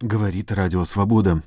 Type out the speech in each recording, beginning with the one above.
говорит Радио Свобода.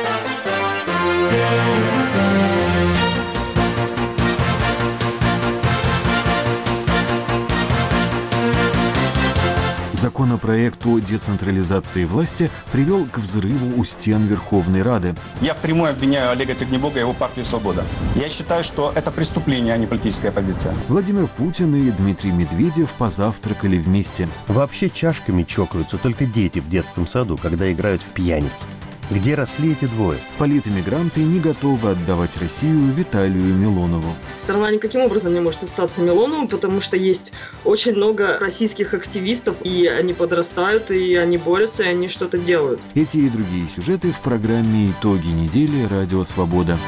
Законопроект о децентрализации власти привел к взрыву у стен Верховной Рады. Я впрямую обвиняю Олега Тягнебока и его партию «Свобода». Я считаю, что это преступление, а не политическая позиция. Владимир Путин и Дмитрий Медведев позавтракали вместе. Вообще чашками чокаются только дети в детском саду, когда играют в пьяниц. Где росли эти двое? Политэмигранты не готовы отдавать Россию Виталию Милонову. Страна никаким образом не может остаться Милоновым, потому что есть очень много российских активистов, и они подрастают, и они борются, и они что-то делают. Эти и другие сюжеты в программе «Итоги недели» Радио Свобода.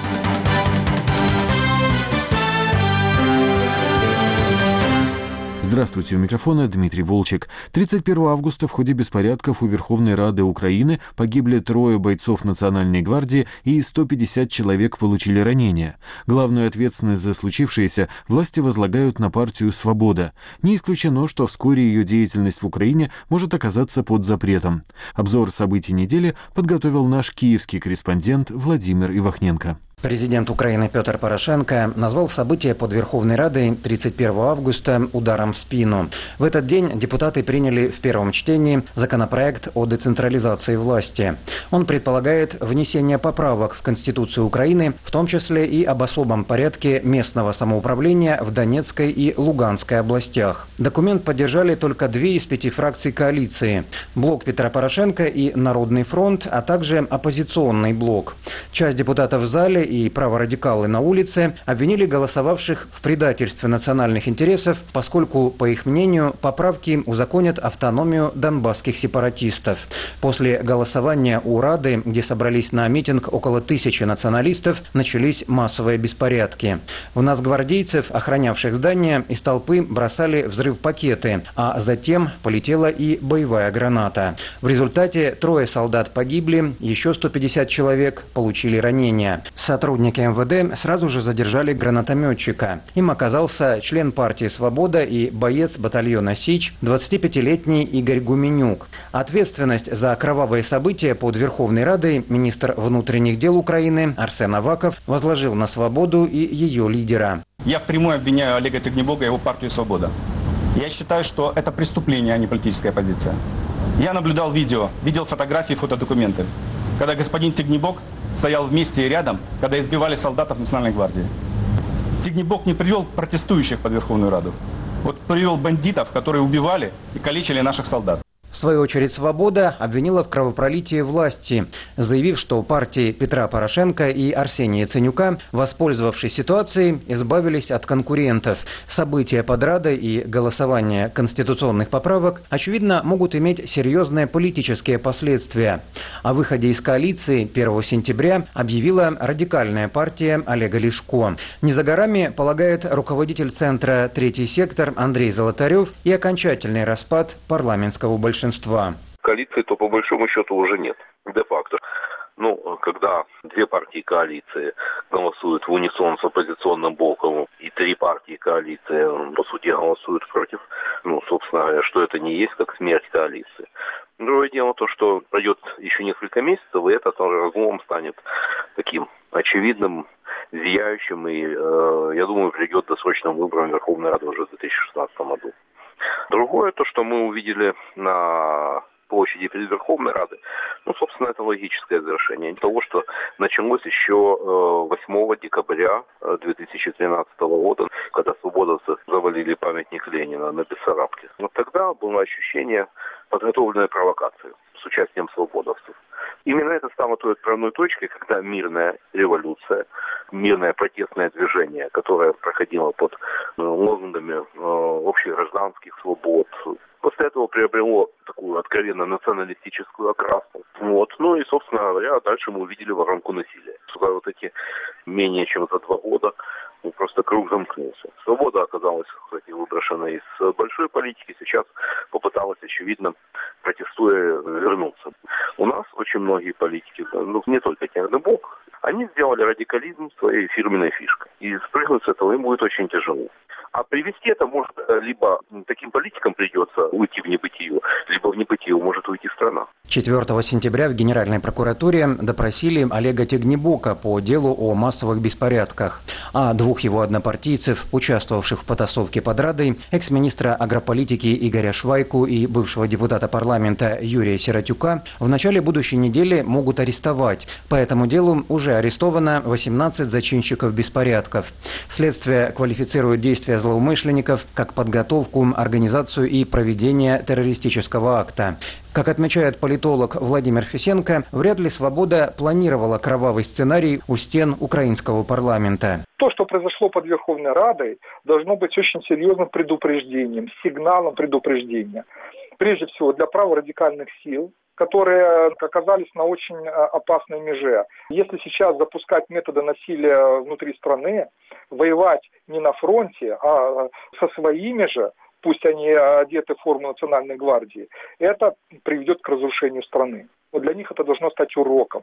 Здравствуйте, у микрофона Дмитрий Волчек. 31 августа в ходе беспорядков у Верховной Рады Украины погибли 3 бойцов Национальной гвардии и 150 человек получили ранения. Главную ответственность за случившееся власти возлагают на партию «Свобода». Не исключено, что вскоре ее деятельность в Украине может оказаться под запретом. Обзор событий недели подготовил наш киевский корреспондент Владимир Ивахненко. Президент Украины Петр Порошенко назвал события под Верховной Радой 31 августа ударом в спину. В этот день депутаты приняли в первом чтении законопроект о децентрализации власти. Он предполагает внесение поправок в Конституцию Украины, в том числе и об особом порядке местного самоуправления в Донецкой и Луганской областях. Документ поддержали только 2 из 5 фракций коалиции – блок Петра Порошенко и Народный фронт, а также оппозиционный блок. Часть депутатов в зале и праворадикалы на улице обвинили голосовавших в предательстве национальных интересов, поскольку, по их мнению, поправки узаконят автономию донбасских сепаратистов. После голосования у Рады, где собрались на митинг около 1000 националистов, начались массовые беспорядки. В нацгвардейцев, охранявших здание, из толпы бросали взрыв-пакеты, а затем полетела и боевая граната. В результате 3 солдат погибли, еще 150 человек получили ранения. Сотрудники МВД сразу же задержали гранатометчика. Им оказался член партии «Свобода» и боец батальона «Сич» 25-летний Игорь Гуменюк. Ответственность за кровавые события под Верховной Радой министр внутренних дел Украины Арсен Аваков возложил на «Свободу» и ее лидера. Я впрямую обвиняю Олега Тягнебока и его партию «Свобода». Я считаю, что это преступление, а не политическая позиция. Я наблюдал видео, видел фотографии, фотодокументы, когда господин Тягнебок стоял вместе и рядом, когда избивали солдатов Национальной гвардии. Тягнебок не привел протестующих под Верховную Раду. Вот привел бандитов, которые убивали и калечили наших солдат. В свою очередь «Свобода» обвинила в кровопролитии власти, заявив, что партии Петра Порошенко и Арсения Яценюка, воспользовавшись ситуацией, избавились от конкурентов. События под Радой и голосование конституционных поправок, очевидно, могут иметь серьезные политические последствия. О выходе из коалиции 1 сентября объявила радикальная партия Олега Ляшко. Не за горами полагает руководитель Центра «Третий сектор» Андрей Золотарев и окончательный распад парламентского большинства. Коалиции то по большому счету уже нет, де-факто. Когда 2 партии коалиции голосуют в унисон с оппозиционным блоком и 3 партии коалиции, по сути, голосуют против, собственно говоря, что это не есть как смерть коалиции. Другое дело то, что пройдет еще несколько месяцев, и этот разлом станет таким очевидным, зияющим, и, я думаю, приведет к досрочным выборам Верховной Рады уже в 2016 году. Другое, то, что мы увидели на площади перед Верховной Радой, собственно, это логическое завершение того, что началось еще 8 декабря 2013 года, когда свободовцы завалили памятник Ленина на Бессарабке. Вот тогда было ощущение подготовленной провокации с участием свободовцев. Именно это стало той отправной точкой, когда мирная революция, мирное протестное движение, которое проходило под лозунгами общегражданских свобод, после этого приобрело такую откровенно националистическую окраску. И, собственно говоря, дальше мы увидели воронку насилия. За вот эти менее чем за 2 года просто круг замкнулся. Свобода оказалась, кстати, выброшена из большой политики, сейчас попыталась, очевидно, протестуя, вернуться. У нас очень многие политики, не только Тягнебок, они сделали радикализм своей фирменной фишкой. И спрыгнуть с этого им будет очень тяжело. А привести это может либо таким политикам придется уйти в небытие, либо в небытие может уйти страна. 4 сентября в Генеральной прокуратуре допросили Олега Тягнебока по делу о массовых беспорядках. А 2 его однопартийцев, участвовавших в потасовке под Радой, экс-министра агрополитики Игоря Швайку и бывшего депутата парламента Юрия Сиротюка, в начале будущей недели могут арестовать. По этому делу уже арестовано 18 зачинщиков беспорядков. Следствие квалифицирует действия злоумышленников как подготовку, организацию и проведение террористического акта. Как отмечает политолог Владимир Фисенко, вряд ли «Свобода» планировала кровавый сценарий у стен украинского парламента. То, что произошло под Верховной Радой, должно быть очень серьезным предупреждением, сигналом предупреждения. Прежде всего для праворадикальных сил, которые оказались на очень опасной меже. Если сейчас запускать методы насилия внутри страны, воевать не на фронте, а со своими же, пусть они одеты в форму Национальной гвардии, это приведет к разрушению страны. Вот для них это должно стать уроком.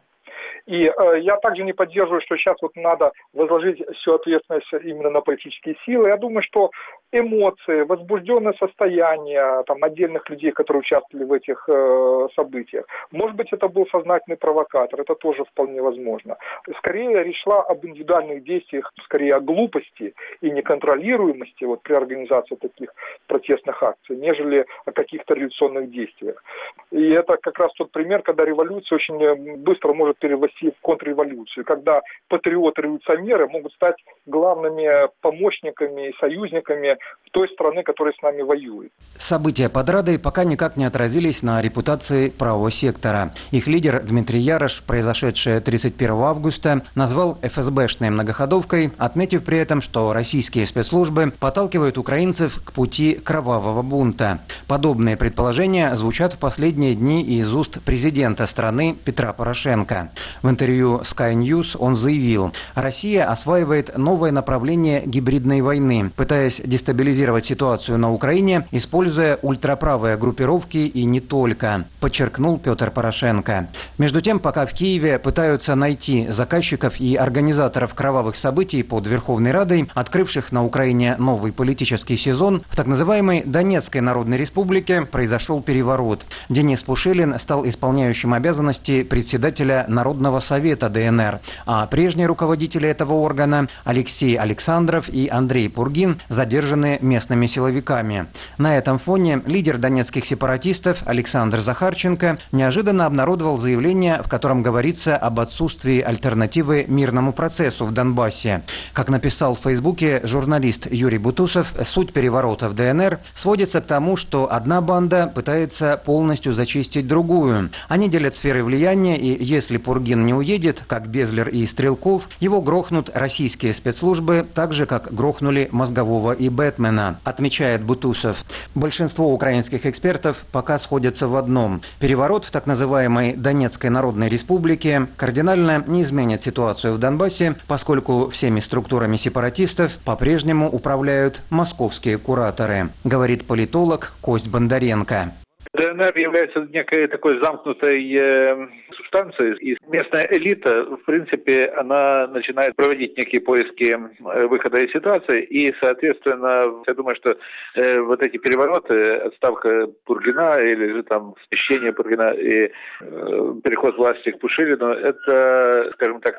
И я также не поддерживаю, что сейчас вот надо возложить всю ответственность именно на политические силы. Я думаю, что эмоции, возбужденное состояние там, отдельных людей, которые участвовали в этих событиях, может быть, это был сознательный провокатор, это тоже вполне возможно. Скорее речь шла об индивидуальных действиях, скорее о глупости и неконтролируемости вот, при организации таких протестных акций, нежели о каких-то революционных действиях. И это как раз тот пример, когда революция очень быстро может перерасти в контрреволюцию, когда патриоты-революционеры могут стать главными помощниками и союзниками той страны, которая с нами воюет. События под Радой пока никак не отразились на репутации правого сектора. Их лидер Дмитрий Ярош, произошедшее 31 августа, назвал ФСБшной многоходовкой, отметив при этом, что российские спецслужбы подталкивают украинцев к пути кровавого бунта. Подобные предположения звучат в последние дни из уст президента страны Петра Порошенко. В интервью Sky News он заявил, Россия осваивает новое направление гибридной войны, пытаясь дестабилизировать ситуацию на Украине, используя ультраправые группировки и не только, подчеркнул Петр Порошенко. Между тем, пока в Киеве пытаются найти заказчиков и организаторов кровавых событий под Верховной Радой, открывших на Украине новый политический сезон, в так называемой Донецкой Народной Республике произошел переворот. Денис Пушилин стал исполняющим обязанности председателя Народного совета ДНР, а прежние руководители этого органа Алексей Александров и Андрей Пургин задержаны местными силовиками. На этом фоне лидер донецких сепаратистов Александр Захарченко неожиданно обнародовал заявление, в котором говорится об отсутствии альтернативы мирному процессу в Донбассе. Как написал в Фейсбуке журналист Юрий Бутусов, суть переворота в ДНР сводится к тому, что одна банда пытается полностью зачистить другую. Они делят сферы влияния, и если Пургин не уедет, как Безлер и Стрелков, его грохнут российские спецслужбы, так же, как грохнули Мозгового и Бэтмена, отмечает Бутусов. Большинство украинских экспертов пока сходятся в одном. Переворот в так называемой Донецкой Народной Республике кардинально не изменит ситуацию в Донбассе, поскольку всеми структурами сепаратистов по-прежнему управляют московские кураторы, говорит политолог Кость Бондаренко. ДНР является некой такой замкнутой субстанцией, и местная элита, в принципе, она начинает проводить некие поиски выхода из ситуации, и, соответственно, я думаю, что вот эти перевороты, отставка Пургина или же там смещение Пургина и переход власти к Пушилину, это, скажем так,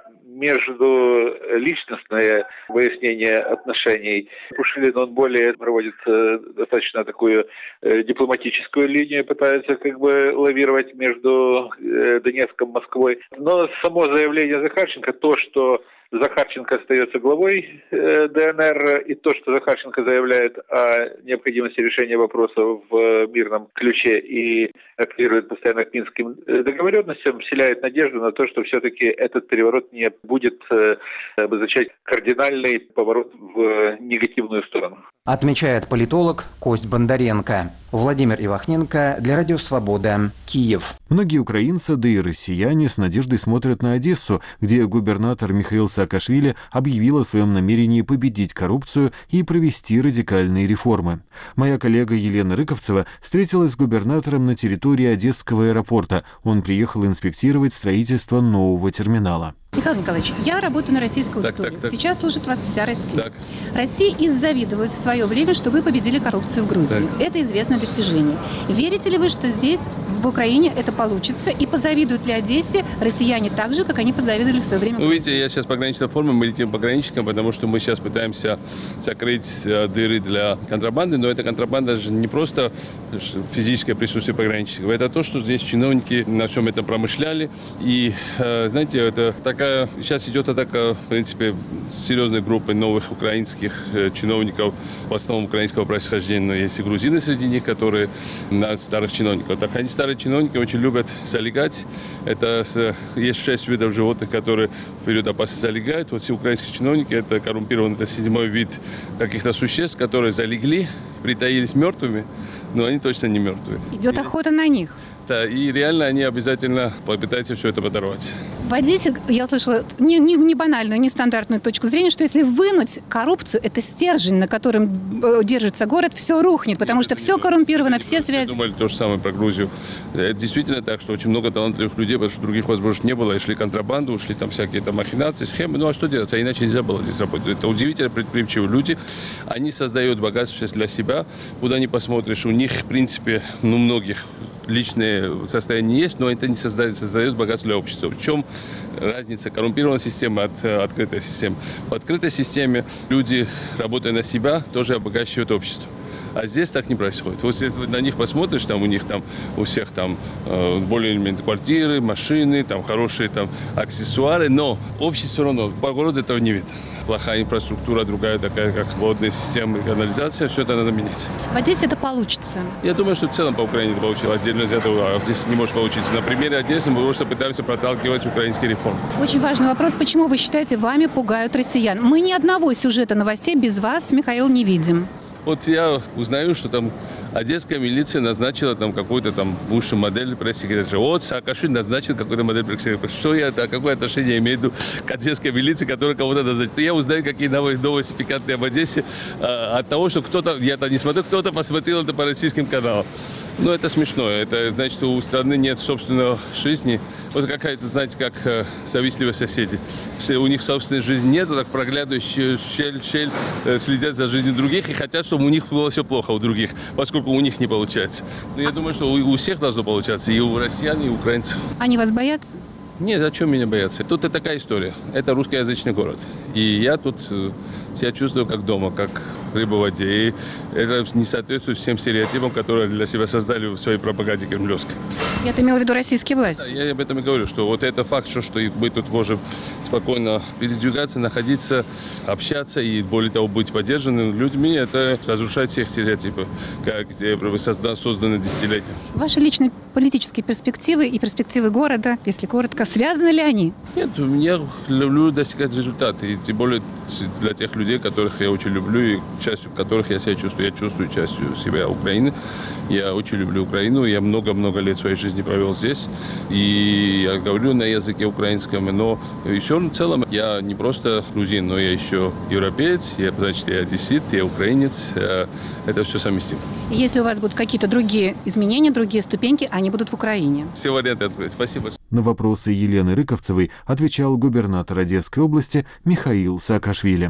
междуличностное выяснение отношений. Пушилин, он более проводит достаточно такую дипломатическую линию, пытается как бы лавировать между Донецком и Москвой. Но само заявление Захарченко, то, что Захарченко остается главой ДНР, и то, что Захарченко заявляет о необходимости решения вопроса в мирном ключе и апеллирует постоянно к минским договоренностям, вселяет надежду на то, что все-таки этот переворот не будет обозначать кардинальный поворот в негативную сторону. Отмечает политолог Кость Бондаренко. Владимир Ивахненко для Радио Свобода, Киев. Многие украинцы, да и россияне с надеждой смотрят на Одессу, где губернатор Михаил Саакашвили объявил о своем намерении победить коррупцию и провести радикальные реформы. Моя коллега Елена Рыковцева встретилась с губернатором на территории Одесского аэропорта. Он приехал инспектировать строительство нового терминала. Михаил Николаевич, я работаю на российскую аудиторию. Так. Сейчас слушает вас вся Россия. Так. Россия иззавидовалась в свое время, что вы победили коррупцию в Грузии. Так. Это известное достижение. Верите ли вы, что здесь в Украине это получится? И позавидуют ли Одессе россияне так же, как они позавидовали в свое время? Ну, видите, я сейчас пограничной форме, мы летим пограничникам, потому что мы сейчас пытаемся закрыть дыры для контрабанды, но эта контрабанда же не просто физическое присутствие пограничников, это то, что здесь чиновники на всем этом промышляли. И, знаете, это такая, сейчас идет атака, в принципе, серьезной группы новых украинских чиновников, в основном украинского происхождения, но есть и грузины среди них, которые на старых чиновников. Так они, старые чиновники, очень любят залегать. Это есть 6 видов животных, которые в период опасности залегают. Вот все украинские чиновники, это коррумпированный, это 7-й вид каких-то существ, которые залегли, притаились мертвыми, но они точно не мертвые. Идет охота на них. Да, и реально они обязательно попытаются все это подорвать. В Одессе я услышала не банальную, не стандартную точку зрения, что если вынуть коррупцию, это стержень, на котором держится город, все рухнет, потому что все коррумпировано, все связи. Думали то же самое про Грузию. Это действительно так, что очень много талантливых людей, потому что других возможностей не было, и шли контрабанду, ушли там всякие там махинации, схемы. Ну а что делать? А иначе нельзя было здесь работать. Это удивительно предприимчивые люди. Они создают богатство сейчас для себя. Куда ни посмотришь, у них, в принципе, многих личное состояние есть, но это не создает богатство для общества. В чем разница коррумпированной системы от открытой системы? В открытой системе люди, работая на себя, тоже обогащивают общество. А здесь так не происходит. Вот если ты на них посмотришь, там у них там у всех там более-менее квартиры, машины, там хорошие там аксессуары, но общество все равно, по городу этого не видно. Плохая инфраструктура, другая такая, как водные системы, канализация, все это надо менять. В Одессе это получится? Я думаю, что в целом по Украине это получилось. Отдельно из этого здесь не может получиться. На примере Одессы мы просто пытаемся проталкивать украинские реформы. Очень важный вопрос. Почему вы считаете, вами пугают россиян? Мы ни одного сюжета новостей без вас, Михаил, не видим. Вот я узнаю, что там одесская милиция назначила там какую-то там высшую модель пресс-секретаря. Вот Саакашвили назначил какую-то модель пресс-секретаря. Что я, какое отношение имею в виду к одесской милиции, которая кого-то назначит? Я узнаю, какие новости пикантные об Одессе от того, что кто-то, я-то не смотрю, кто-то посмотрел это по российским каналам. Ну, это смешно. Это значит, что у страны нет собственной жизни. Вот какая-то, знаете, как завистливые соседи. Если у них собственной жизни нет, так проглядывают щель, следят за жизнью других и хотят, чтобы у них было все плохо у других, поскольку у них не получается. Но я думаю, что у всех должно получаться, и у россиян, и у украинцев. Они вас боятся? Нет, зачем меня бояться? Тут и такая история. Это русскоязычный город. И я тут себя чувствую как дома, как рыба в воде. И это не соответствует всем стереотипам, которые для себя создали в своей пропаганде кремлевской. Я-то имела в виду российские власти. Да, я об этом и говорю, что вот это факт, что мы тут можем спокойно передвигаться, находиться, общаться и, более того, быть поддержанными людьми, это разрушает всех стереотипы, как созданы десятилетия. Ваши личные политические перспективы и перспективы города, если коротко, связаны ли они? Нет, я люблю достигать результата, и тем более для тех людей, которых я очень люблю, и частью которых я себя чувствую. Я чувствую частью себя Украины. Я очень люблю Украину. Я много-много лет своей жизни провел здесь. И я говорю на языке украинском. Но еще в целом я не просто грузин, но я еще европеец, значит, я одессит, я украинец. Это все совместимо. Если у вас будут какие-то другие изменения, другие ступеньки, они будут в Украине. Все варианты открыть. Спасибо. На вопросы Елены Рыковцевой отвечал губернатор Одесской области Михаил Саакашвили.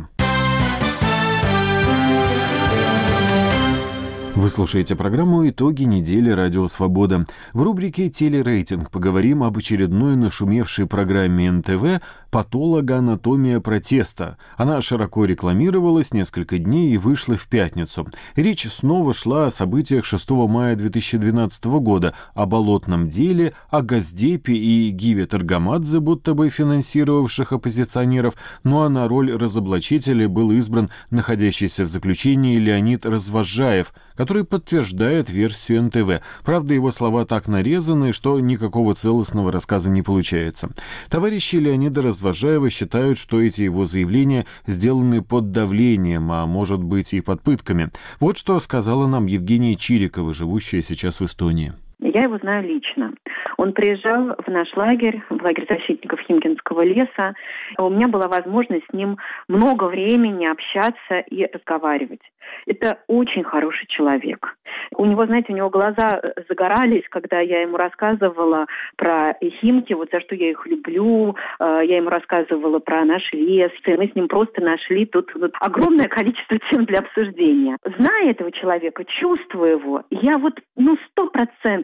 Вы слушаете программу «Итоги недели. Радио Свобода». В рубрике «Телерейтинг» поговорим об очередной нашумевшей программе НТВ «Патологоанатомия протеста». Она широко рекламировалась несколько дней и вышла в пятницу. Речь снова шла о событиях 6 мая 2012 года, о болотном деле, о Госдепе и Гиве Таргамадзе, будто бы финансировавших оппозиционеров, ну а на роль разоблачителя был избран находящийся в заключении Леонид Развозжаев, который подтверждает версию НТВ. Правда, его слова так нарезаны, что никакого целостного рассказа не получается. Товарищи Леонида Развозжаева считают, что эти его заявления сделаны под давлением, а может быть и под пытками. Вот что сказала нам Евгения Чирикова, живущая сейчас в Эстонии. Я его знаю лично. Он приезжал в наш лагерь, в лагерь защитников Химкинского леса. У меня была возможность с ним много времени общаться и разговаривать. Это очень хороший человек. У него, знаете, у него глаза загорались, когда я ему рассказывала про Химки, вот за что я их люблю. Я ему рассказывала про наш лес. И мы с ним просто нашли тут огромное количество тем для обсуждения. Зная этого человека, чувствуя его, я 100%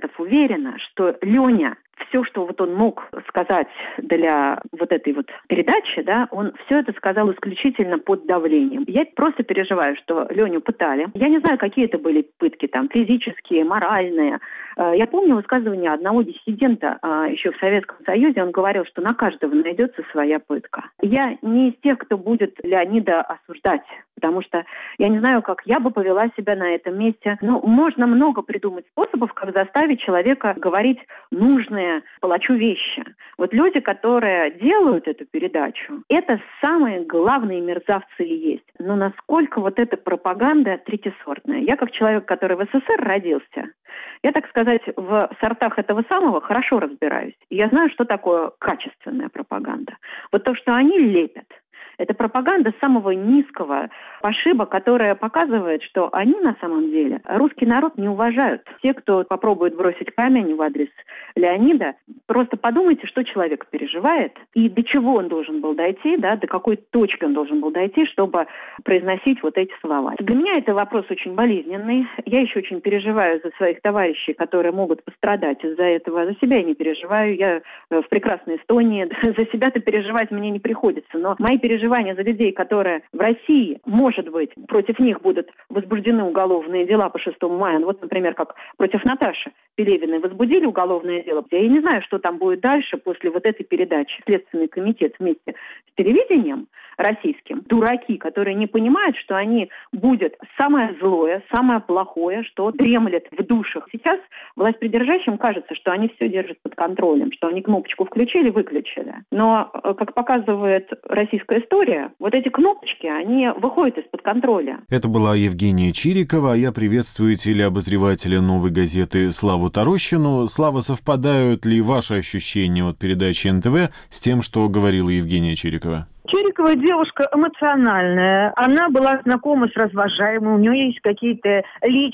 100% уверена, что Леня все, что вот он мог сказать для вот этой вот передачи, да, он все это сказал исключительно под давлением. Я просто переживаю, что Леню пытали. Я не знаю, какие это были пытки, там, физические, моральные. Я помню высказывание одного диссидента еще в Советском Союзе. Он говорил, что на каждого найдется своя пытка. Я не из тех, кто будет Леонида осуждать, потому что я не знаю, как я бы повела себя на этом месте. Но можно много придумать способов, как заставить человека говорить нужные палачу вещи. Вот люди, которые делают эту передачу, это самые главные мерзавцы и есть. Но насколько вот эта пропаганда третьесортная. Я как человек, который в СССР родился, я, так сказать, в сортах этого самого хорошо разбираюсь. И я знаю, что такое качественная пропаганда. Вот то, что они лепят, это пропаганда самого низкого пошиба, которая показывает, что они на самом деле русский народ не уважают. Те, кто попробует бросить камень в адрес Леонида, просто подумайте, что человек переживает и до чего он должен был дойти, да, до какой точки он должен был дойти, чтобы произносить вот эти слова. Для меня это вопрос очень болезненный. Я еще очень переживаю за своих товарищей, которые могут пострадать из-за этого. За себя я не переживаю. Я в прекрасной Эстонии. За себя-то переживать мне не приходится. Но мои переживания за людей, которые в России, может быть, против них будут возбуждены уголовные дела по 6 мая. Ну, вот, например, как против Наташи Пелевиной возбудили уголовное дело. Я не знаю, что там будет дальше после вот этой передачи. Следственный комитет вместе с телевидением российским. Дураки, которые не понимают, что они будут самое злое, самое плохое, что дремлет в душах. Сейчас властьпридержащим кажется, что они все держат под контролем, что они кнопочку включили-выключили. Но, как показывает российская история, вот эти кнопочки, они выходят из-под контроля. Это была Евгения Чирикова, а я приветствую телеобозревателя «Новой газеты» Славу Тарощину. Слава, совпадают ли ваши ощущения от передачи НТВ с тем, что говорила Евгения Чирикова? Чирикова девушка эмоциональная, она была знакома с развожаемым, у нее есть какие-то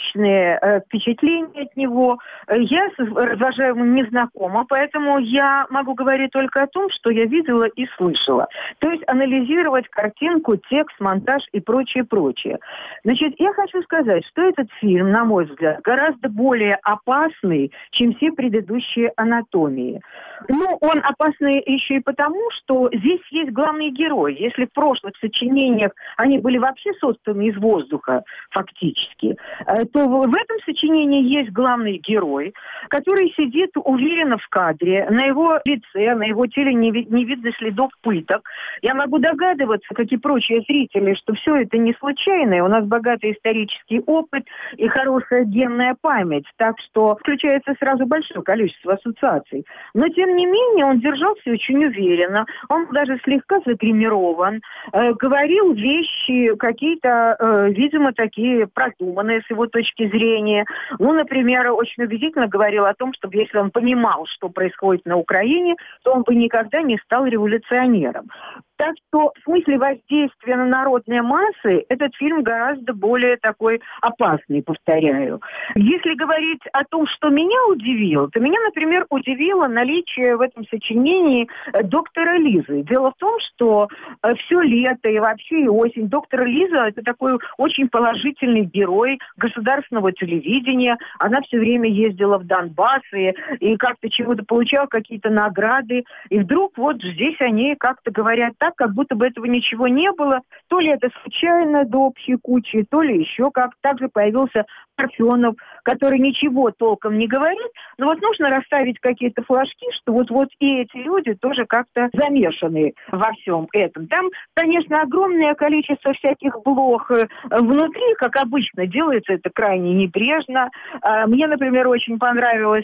личные впечатления от него. Я с развожаемым не знакома, поэтому я могу говорить только о том, что я видела и слышала. То есть анализировать картинку, текст, монтаж и прочее. Значит, я хочу сказать, что этот фильм, на мой взгляд, гораздо более опасный, чем все предыдущие «Анатомии». Ну, он опасный еще и потому, что здесь есть главный герой. Если в прошлых сочинениях они были вообще созданы из воздуха, фактически, то в этом сочинении есть главный герой, который сидит уверенно в кадре, на его лице, на его теле не видно следов пыток. Я могу догадываться, как и прочие зрители, что все это не случайно, у нас богатый исторический опыт и хорошая генная память, так что включается сразу большое количество ассоциаций. Но, тем не менее, он держался очень уверенно, он даже слегка загримирован, говорил вещи какие-то, видимо, такие продуманные с его точки зрения. Ну, например, очень убедительно говорил о том, что если он понимал, что происходит на Украине, то он бы никогда не стал революционером. Так что в смысле воздействия на народные массы этот фильм гораздо более такой опасный, повторяю. Если говорить о том, что меня удивило, то меня, например, удивило наличие в этом сочинении доктора Лизы. Дело в том, что все лето и вообще и осень доктор Лиза – это такой очень положительный герой государственного телевидения. Она все время ездила в Донбасс и как-то чего-то получала, какие-то награды. И вдруг вот здесь они как-то говорят так, как будто бы этого ничего не было. То ли это случайно до общей кучи, то ли еще как. Также появился Парфенов, который ничего толком не говорит. Но вот нужно расставить какие-то флажки, что вот и эти люди тоже как-то замешаны во всем этом. Там, конечно, огромное количество всяких блох внутри, как обычно, делается это крайне небрежно. Мне, например, очень понравилось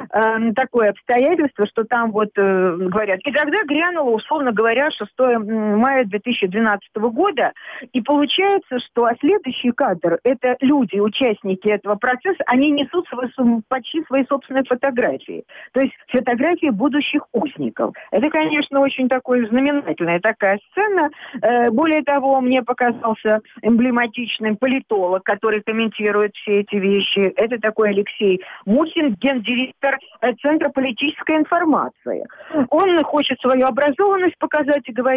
такое обстоятельство, что там вот говорят, и тогда грянуло, условно говоря, 6 мая 2012 года, и получается, что следующий кадр – это люди, участники этого процесса, они несут почти свои собственные фотографии. То есть фотографии будущих узников. Это, конечно, очень такой знаменательная такая сцена. Более того, мне показался эмблематичным политолог, который комментирует все эти вещи. Это такой Алексей Мусин, гендиректор Центра политической информации. Он хочет свою образованность показать и говорит,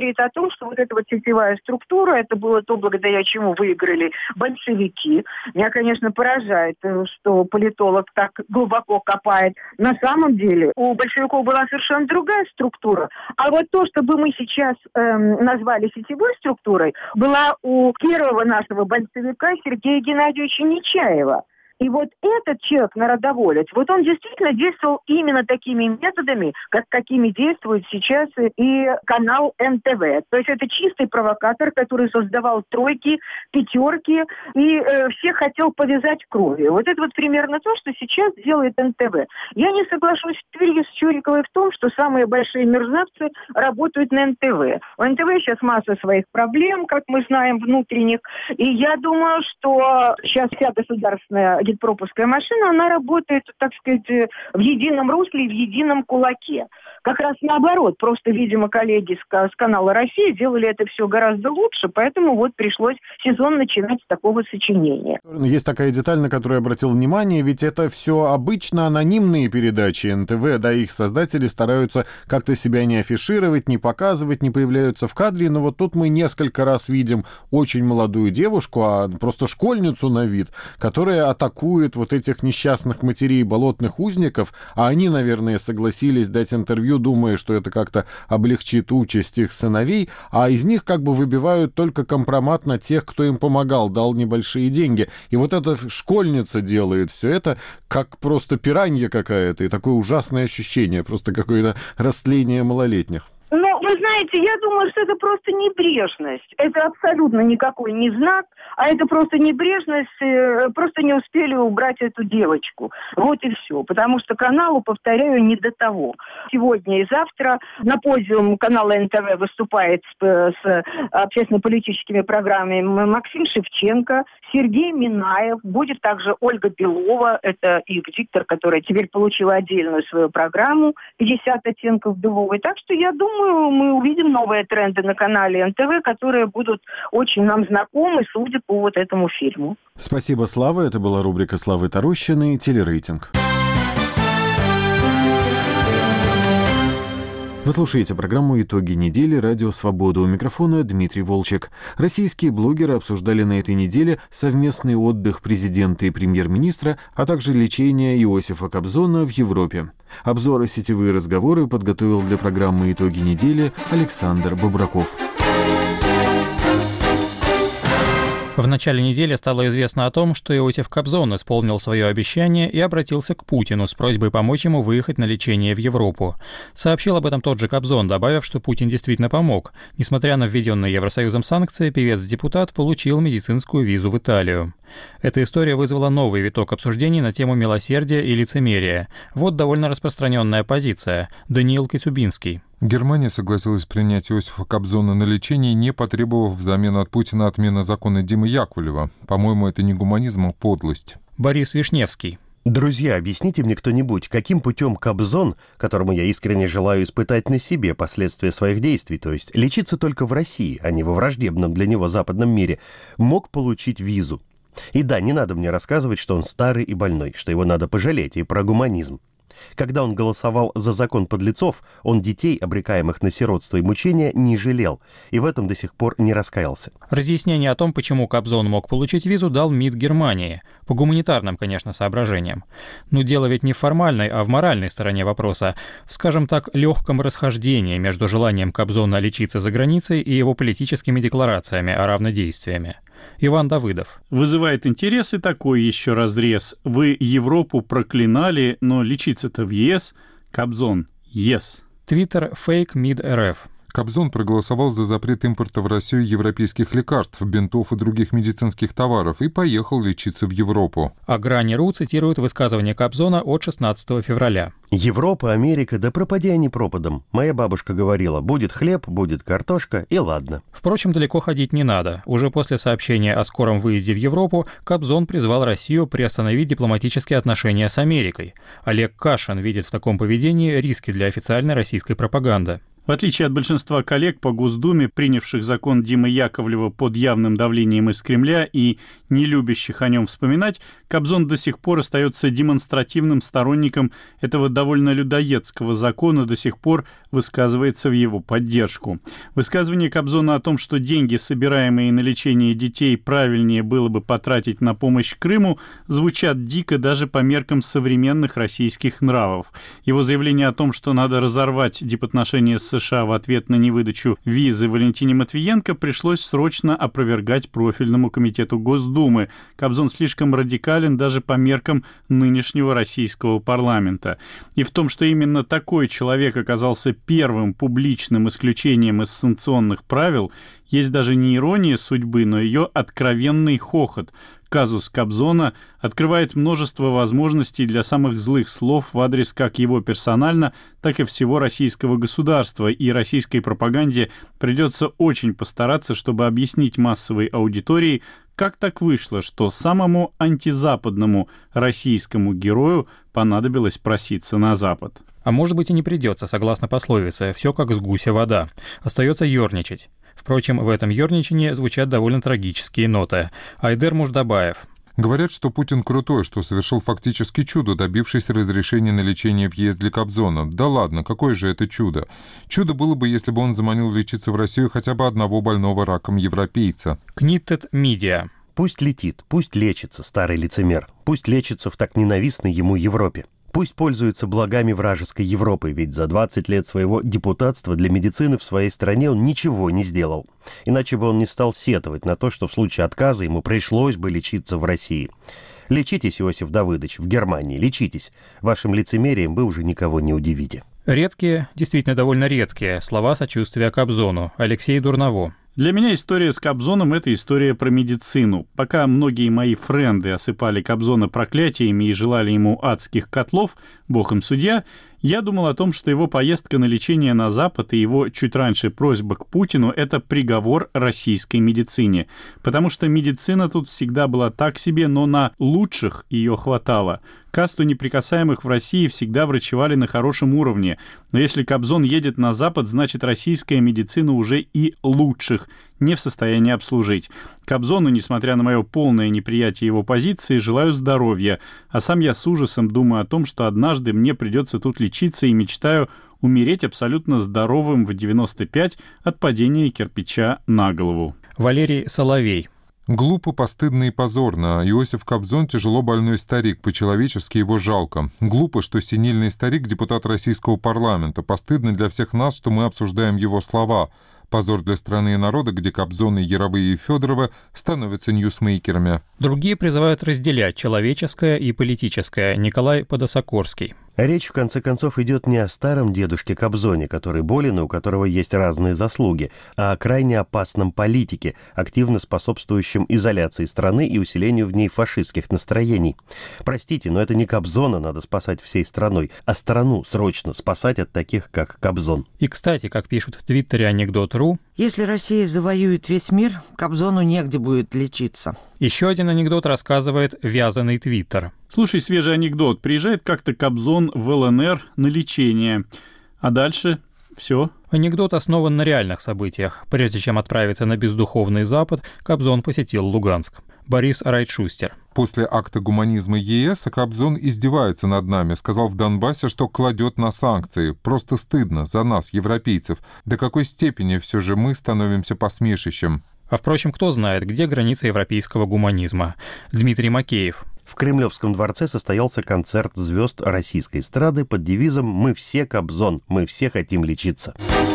говорит о том, что вот эта вот сетевая структура, это было то, благодаря чему выиграли большевики. Меня, конечно, поражает, что политолог так глубоко копает. На самом деле у большевиков была совершенно другая структура. А вот то, что бы мы сейчас назвали сетевой структурой, была у первого нашего большевика Сергея Геннадьевича Нечаева. И вот этот человек, народоволец, вот он действительно действовал именно такими методами, какими действует сейчас и канал НТВ. То есть это чистый провокатор, который создавал тройки, пятерки и всех хотел повязать кровью. Вот это вот примерно то, что сейчас делает НТВ. Я не соглашусь с Чуриковой в том, что самые большие мерзавцы работают на НТВ. У НТВ сейчас масса своих проблем, как мы знаем, внутренних. И я думаю, что сейчас вся государственная пропускная машина, она работает, так сказать, в едином русле и в едином кулаке. Как раз наоборот. Просто, видимо, коллеги с канала «Россия» делали это все гораздо лучше, поэтому вот пришлось сезон начинать с такого сочинения. Есть такая деталь, на которую я обратил внимание, ведь это все обычно анонимные передачи НТВ, да, их создатели стараются как-то себя не афишировать, не показывать, не появляются в кадре, но вот тут мы несколько раз видим очень молодую девушку, а просто школьницу на вид, которая атакует вот этих несчастных матерей болотных узников, а они, наверное, согласились дать интервью, думая, что это как-то облегчит участь их сыновей, а из них как бы выбивают только компромат на тех, кто им помогал, дал небольшие деньги. И вот эта школьница делает все это как просто пиранья какая-то, и такое ужасное ощущение, просто какое-то растление малолетних. Ну, вы знаете, я думаю, что это просто небрежность. Это абсолютно никакой не знак, а это просто небрежность, просто не успели убрать эту девочку. Вот и все. Потому что каналу, повторяю, не до того. Сегодня и завтра на подиум канала НТВ выступает с общественно-политическими программами Максим Шевченко, Сергей Минаев, будет также Ольга Белова, это их диктор, которая теперь получила отдельную свою программу «50 оттенков беловой». Так что я думаю, мы увидим новые тренды на канале НТВ, которые будут очень нам знакомы, судя по вот этому фильму. Спасибо, Слава. Это была рубрика Славы Тарущиной «Телерейтинг». Вы слушаете программу «Итоги недели» «Радио Свобода». У микрофона Дмитрий Волчек. Российские блогеры обсуждали на этой неделе совместный отдых президента и премьер-министра, а также лечение Иосифа Кобзона в Европе. Обзоры сетевые разговоры подготовил для программы «Итоги недели» Александр Бобраков. В начале недели стало известно о том, что Иосиф Кобзон исполнил свое обещание и обратился к Путину с просьбой помочь ему выехать на лечение в Европу. Сообщил об этом тот же Кобзон, добавив, что Путин действительно помог. Несмотря на введенные Евросоюзом санкции, певец-депутат получил медицинскую визу в Италию. Эта история вызвала новый виток обсуждений на тему милосердия и лицемерия. Вот довольно распространенная позиция. Даниил Коцюбинский. Германия согласилась принять Иосифа Кобзона на лечение, не потребовав взамен от Путина отмены закона Димы Яковлева. По-моему, это не гуманизм, а подлость. Борис Вишневский. Друзья, объясните мне кто-нибудь, каким путем Кобзон, которому я искренне желаю испытать на себе последствия своих действий, то есть лечиться только в России, а не во враждебном для него западном мире, мог получить визу? И да, не надо мне рассказывать, что он старый и больной, что его надо пожалеть, и про гуманизм. Когда он голосовал за закон подлецов, он детей, обрекаемых на сиротство и мучения, не жалел, и в этом до сих пор не раскаялся. Разъяснение о том, почему Кобзон мог получить визу, дал МИД Германии. По гуманитарным, конечно, соображениям. Но дело ведь не в формальной, а в моральной стороне вопроса. В, скажем так, легком расхождении между желанием Кобзона лечиться за границей и его политическими декларациями о равнодействиями. Иван Давыдов. Вызывает интерес и такой еще разрез. Вы Европу проклинали, но лечиться-то в ЕС. Кобзон. ЕС. Твиттер фейк МИД РФ. Кобзон проголосовал за запрет импорта в Россию европейских лекарств, бинтов и других медицинских товаров и поехал лечиться в Европу. А Грани.ру цитирует высказывание Кобзона от 16 февраля. Европа, Америка, да пропади они пропадом. Моя бабушка говорила, будет хлеб, будет картошка, и ладно. Впрочем, далеко ходить не надо. Уже после сообщения о скором выезде в Европу Кобзон призвал Россию приостановить дипломатические отношения с Америкой. Олег Кашин видит в таком поведении риски для официальной российской пропаганды. В отличие от большинства коллег по Госдуме, принявших закон Димы Яковлева под явным давлением из Кремля и не любящих о нем вспоминать, Кобзон до сих пор остается демонстративным сторонником этого довольно людоедского закона, до сих пор высказывается в его поддержку. Высказывание Кобзона о том, что деньги, собираемые на лечение детей, правильнее было бы потратить на помощь Крыму, звучат дико даже по меркам современных российских нравов. Его заявление о том, что надо разорвать дипотношения с США в ответ на невыдачу визы Валентине Матвиенко, пришлось срочно опровергать профильному комитету Госдумы. Кобзон слишком радикален даже по меркам нынешнего российского парламента. И в том, что именно такой человек оказался первым публичным исключением из санкционных правил, есть даже не ирония судьбы, но ее откровенный хохот. Казус Кобзона открывает множество возможностей для самых злых слов в адрес как его персонально, так и всего российского государства, и российской пропаганде придется очень постараться, чтобы объяснить массовой аудитории, как так вышло, что самому антизападному российскому герою понадобилось проситься на Запад. А может быть и не придется, согласно пословице «все как с гуся вода». Остается ерничать. Впрочем, в этом ерничании звучат довольно трагические ноты. Айдер Муждабаев. Говорят, что Путин крутой, что совершил фактически чудо, добившись разрешения на лечение в ЕС для Кобзона. Да ладно, какое же это чудо? Чудо было бы, если бы он заманил лечиться в Россию хотя бы одного больного раком европейца. Книттед Медиа. Пусть летит, пусть лечится, старый лицемер. Пусть лечится в так ненавистной ему Европе. Пусть пользуется благами вражеской Европы, ведь за 20 лет своего депутатства для медицины в своей стране он ничего не сделал. Иначе бы он не стал сетовать на то, что в случае отказа ему пришлось бы лечиться в России. Лечитесь, Иосиф Давыдович, в Германии, лечитесь. Вашим лицемерием вы уже никого не удивите. Редкие, действительно довольно редкие, слова сочувствия Кобзону. Алексей Дурново. Для меня история с Кобзоном – это история про медицину. Пока многие мои френды осыпали Кобзона проклятиями и желали ему адских котлов, бог им судья, я думал о том, что его поездка на лечение на Запад и его чуть раньше просьба к Путину – это приговор российской медицине. Потому что медицина тут всегда была так себе, но на лучших ее хватало. Касту неприкасаемых в России всегда врачевали на хорошем уровне. Но если Кобзон едет на Запад, значит российская медицина уже и лучших не в состоянии обслужить. Кобзону, несмотря на мое полное неприятие его позиции, желаю здоровья, а сам я с ужасом думаю о том, что однажды мне придется тут лечиться и мечтаю умереть абсолютно здоровым в 95 от падения кирпича на голову. Валерий Соловей. Глупо, постыдно и позорно. Иосиф Кобзон – тяжело больной старик, по-человечески его жалко. Глупо, что синильный старик – депутат российского парламента. Постыдно для всех нас, что мы обсуждаем его слова. Позор для страны и народа, где Кобзон, Яровые и Федорова становятся ньюсмейкерами. Другие призывают разделять человеческое и политическое. Николай Подосокорский. Речь, в конце концов, идет не о старом дедушке Кобзоне, который болен и у которого есть разные заслуги, а о крайне опасном политике, активно способствующем изоляции страны и усилению в ней фашистских настроений. Простите, но это не Кобзона надо спасать всей страной, а страну срочно спасать от таких, как Кобзон. И, кстати, как пишут в Твиттере Анекдот.ру, если Россия завоюет весь мир, Кобзону негде будет лечиться. Еще один анекдот рассказывает вязаный Твиттер. Слушай, свежий анекдот. Приезжает как-то Кобзон в ЛНР на лечение. А дальше все. Анекдот основан на реальных событиях. Прежде чем отправиться на бездуховный Запад, Кобзон посетил Луганск. Борис Райтшустер. После акта гуманизма ЕС Кобзон издевается над нами, сказал в Донбассе, что кладет на санкции. Просто стыдно за нас, европейцев. До какой степени все же мы становимся посмешищем. А впрочем, кто знает, где граница европейского гуманизма. Дмитрий Макеев. В Кремлевском дворце состоялся концерт звезд российской эстрады под девизом «Мы все Кобзон, мы все хотим лечиться».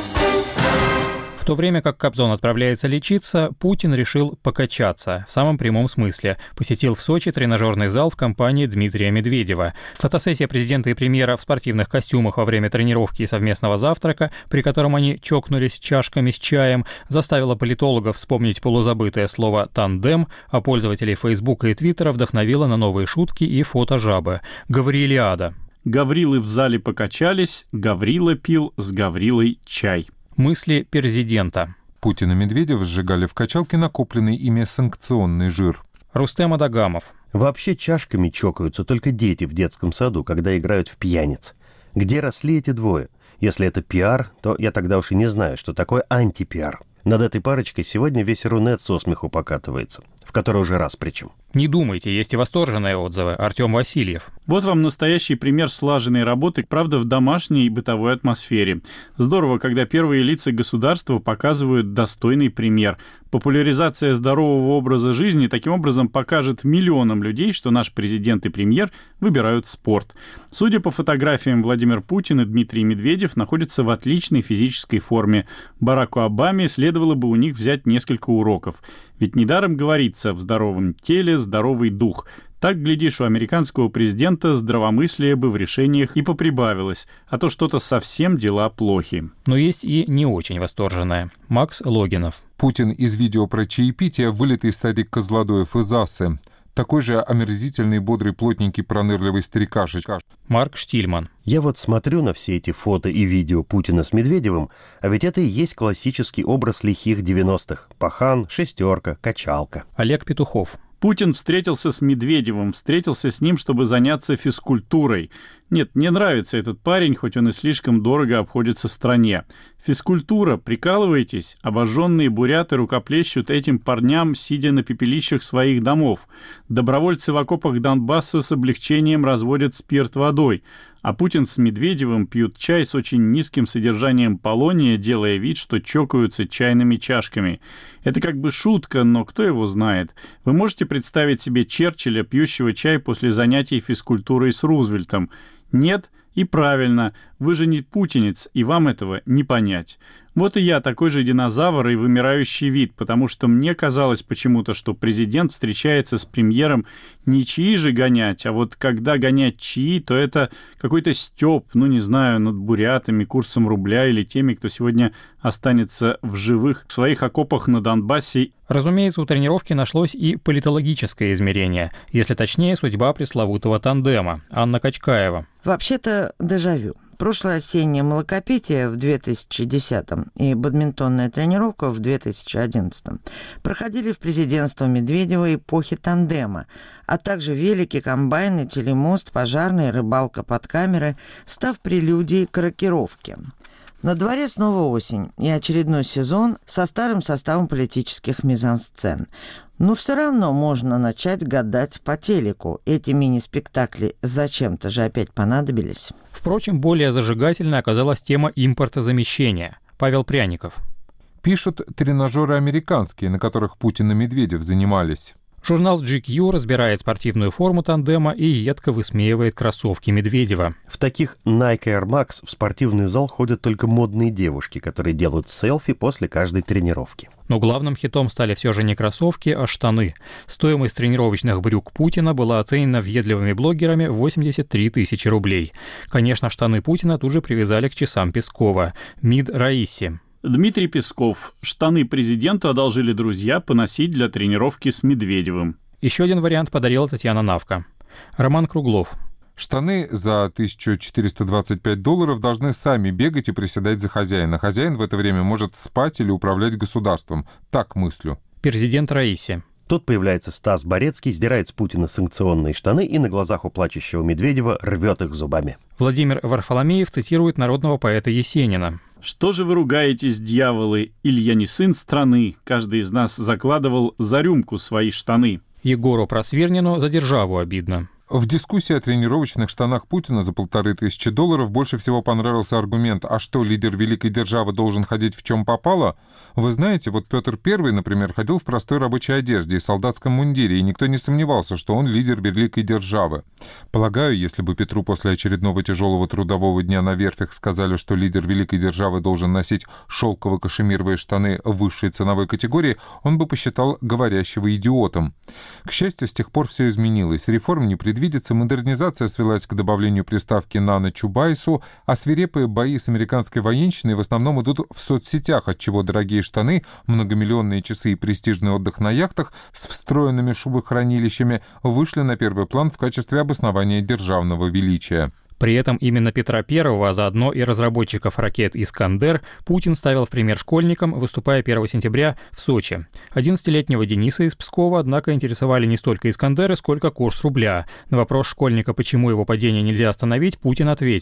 В то время как Кобзон отправляется лечиться, Путин решил покачаться, в самом прямом смысле. Посетил в Сочи тренажерный зал в компании Дмитрия Медведева. Фотосессия президента и премьера в спортивных костюмах во время тренировки и совместного завтрака, при котором они чокнулись чашками с чаем, заставила политологов вспомнить полузабытое слово «тандем», а пользователей Фейсбука и Твиттера вдохновила на новые шутки и фото жабы. Гаврилиада. Гаврилы в зале покачались, Гаврила пил с Гаврилой чай. Мысли президента. Путин и Медведев сжигали в качалке накопленный ими санкционный жир. Рустем Адагамов. Вообще чашками чокаются только дети в детском саду, когда играют в пьяниц. Где росли эти двое? Если это пиар, то я тогда уж и не знаю, что такое антипиар. Над этой парочкой сегодня весь Рунет со смеху покатывается, в который уже раз причем. Не думайте, есть и восторженные отзывы. Артем Васильев. Вот вам настоящий пример слаженной работы, правда, в домашней и бытовой атмосфере. Здорово, когда первые лица государства показывают достойный пример. Популяризация здорового образа жизни таким образом покажет миллионам людей, что наш президент и премьер выбирают спорт. Судя по фотографиям, Владимир Путин и Дмитрий Медведев находятся в отличной физической форме. Бараку Обаме следовало бы у них взять несколько уроков. Ведь недаром говорится: в здоровом теле здоровый дух. Так, глядишь, у американского президента здравомыслие бы в решениях и поприбавилось, а то что-то совсем дела плохи. Но есть и не очень восторженное. Макс Логинов. Путин из видео про чаепитие, вылитый старик Козлодоев из Асы. Такой же омерзительный, бодрый, плотненький, пронырливый старикашечка. Марк Штильман. Я вот смотрю на все эти фото и видео Путина с Медведевым, а ведь это и есть классический образ лихих 90-х. Пахан, шестерка, качалка. Олег Петухов. Путин встретился с Медведевым, встретился с ним, чтобы заняться физкультурой. Нет, мне нравится этот парень, хоть он и слишком дорого обходится стране. Физкультура, прикалываетесь? Обожженные буряты рукоплещут этим парням, сидя на пепелищах своих домов. Добровольцы в окопах Донбасса с облегчением разводят спирт водой. А Путин с Медведевым пьют чай с очень низким содержанием полония, делая вид, что чокаются чайными чашками. Это как бы шутка, но кто его знает? Вы можете представить себе Черчилля, пьющего чай после занятий физкультурой с Рузвельтом? Нет? И правильно, вы же не путинец, и вам этого не понять. Вот и я такой же динозавр и вымирающий вид, потому что мне казалось почему-то, что президент встречается с премьером не чаи же гонять, а вот когда гонять чаи, то это какой-то стёб, не знаю, над бурятами, курсом рубля или теми, кто сегодня останется в живых в своих окопах на Донбассе. Разумеется, у тренировки нашлось и политологическое измерение, если точнее, судьба пресловутого тандема. Анна Качкаева. Вообще-то дежавю. Прошлое осеннее молокопитие в 2010-м и бадминтонная тренировка в 2011-м проходили в президентство Медведева эпохи тандема, а также велики, комбайны, телемост, пожарная, рыбалка под камеры, став прелюдией к рокировке. На дворе снова осень и очередной сезон со старым составом политических мизансцен. Но все равно можно начать гадать по телеку. Эти мини-спектакли зачем-то же опять понадобились. Впрочем, более зажигательной оказалась тема импортозамещения. Павел Пряников. Пишут тренажеры американские, на которых Путин и Медведев занимались. Журнал GQ разбирает спортивную форму тандема и едко высмеивает кроссовки Медведева. В таких Nike Air Max в спортивный зал ходят только модные девушки, которые делают селфи после каждой тренировки. Но главным хитом стали все же не кроссовки, а штаны. Стоимость тренировочных брюк Путина была оценена въедливыми блогерами в 83 тысячи рублей. Конечно, штаны Путина тут же привязали к часам Пескова. МИД Раиси. Дмитрий Песков. Штаны президенту одолжили друзья поносить для тренировки с Медведевым. Еще один вариант подарила Татьяна Навка. Роман Круглов. Штаны за $1425 должны сами бегать и приседать за хозяина. Хозяин в это время может спать или управлять государством. Так мыслю. Президент Раиси. Тут появляется Стас Борецкий, сдирает с Путина санкционные штаны и на глазах у плачущего Медведева рвет их зубами. Владимир Варфоломеев цитирует народного поэта Есенина. «Что же вы ругаетесь, дьяволы? Илья не сын страны. Каждый из нас закладывал за рюмку свои штаны». Егору Просвернину за державу обидно. В дискуссии о тренировочных штанах Путина за $1500 больше всего понравился аргумент: а что, лидер великой державы должен ходить в чем попало? Вы знаете, вот Петр I, например, ходил в простой рабочей одежде и солдатском мундире, и никто не сомневался, что он лидер великой державы. Полагаю, если бы Петру после очередного тяжелого трудового дня на верфях сказали, что лидер великой державы должен носить шелково-кашемировые штаны высшей ценовой категории, он бы посчитал говорящего идиотом. К счастью, с тех пор все изменилось. Реформ не предвидится, модернизация свелась к добавлению приставки «нано» Чубайсу, а свирепые бои с американской военщиной в основном идут в соцсетях, отчего дорогие штаны, многомиллионные часы и престижный отдых на яхтах с встроенными шубохранилищами вышли на первый план в качестве обоснования державного величия. При этом именно Петра I, а заодно и разработчиков ракет «Искандер» Путин ставил в пример школьникам, выступая 1 сентября в Сочи. 11-летнего Дениса из Пскова, однако, интересовали не столько «Искандеры», сколько курс рубля. На вопрос школьника, почему его падение нельзя остановить, Путин ответил.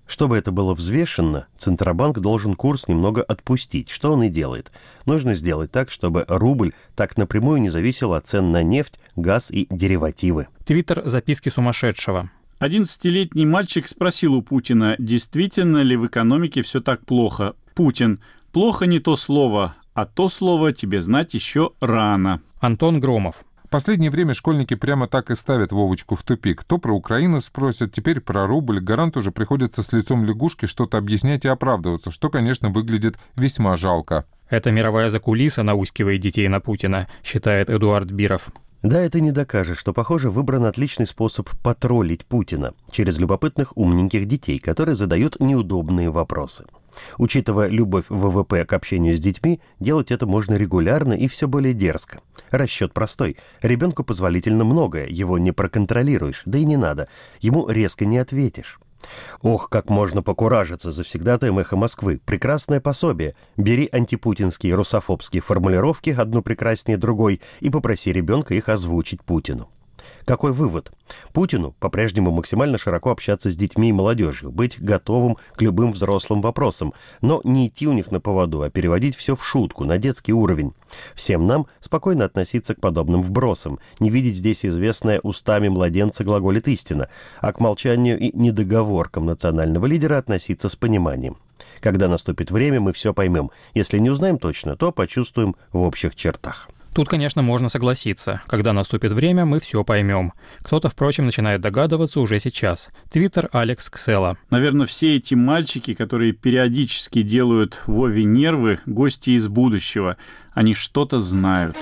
Чтобы это было взвешенно, Центробанк должен курс немного отпустить, что он и делает. Нужно сделать так, чтобы рубль так напрямую не зависел от цен на нефть, газ и деривативы. Твиттер «Записки сумасшедшего». 11-летний мальчик спросил у Путина, действительно ли в экономике все так плохо. Путин: «Плохо не то слово, а то слово тебе знать еще рано». Антон Громов. В последнее время школьники прямо так и ставят Вовочку в тупик. То про Украину спросят, теперь про рубль. Гаранту же приходится с лицом лягушки что-то объяснять и оправдываться, что, конечно, выглядит весьма жалко. Это мировая закулиса наускивает детей на Путина, считает Эдуард Биров. Да, это не докажет, что, похоже, выбран отличный способ потроллить Путина через любопытных умненьких детей, которые задают неудобные вопросы. Учитывая любовь ВВП к общению с детьми, делать это можно регулярно и все более дерзко. Расчет простой. Ребенку позволительно многое, его не проконтролируешь, да и не надо. Ему резко не ответишь. Ох, как можно покуражиться завсегдатаем «Эхо Москвы». Прекрасное пособие. Бери антипутинские русофобские формулировки, одну прекраснее другой, и попроси ребенка их озвучить Путину. Какой вывод? Путину по-прежнему максимально широко общаться с детьми и молодежью, быть готовым к любым взрослым вопросам, но не идти у них на поводу, а переводить все в шутку, на детский уровень. Всем нам спокойно относиться к подобным вбросам, не видеть здесь известное устами младенца глаголит истина, а к молчанию и недоговоркам национального лидера относиться с пониманием. Когда наступит время, мы все поймем. Если не узнаем точно, то почувствуем в общих чертах. Тут, конечно, можно согласиться. Когда наступит время, мы все поймем. Кто-то, впрочем, начинает догадываться уже сейчас. Твиттер Алекс Ксела. Наверное, все эти мальчики, которые периодически делают Вове нервы, гости из будущего. Они что-то знают.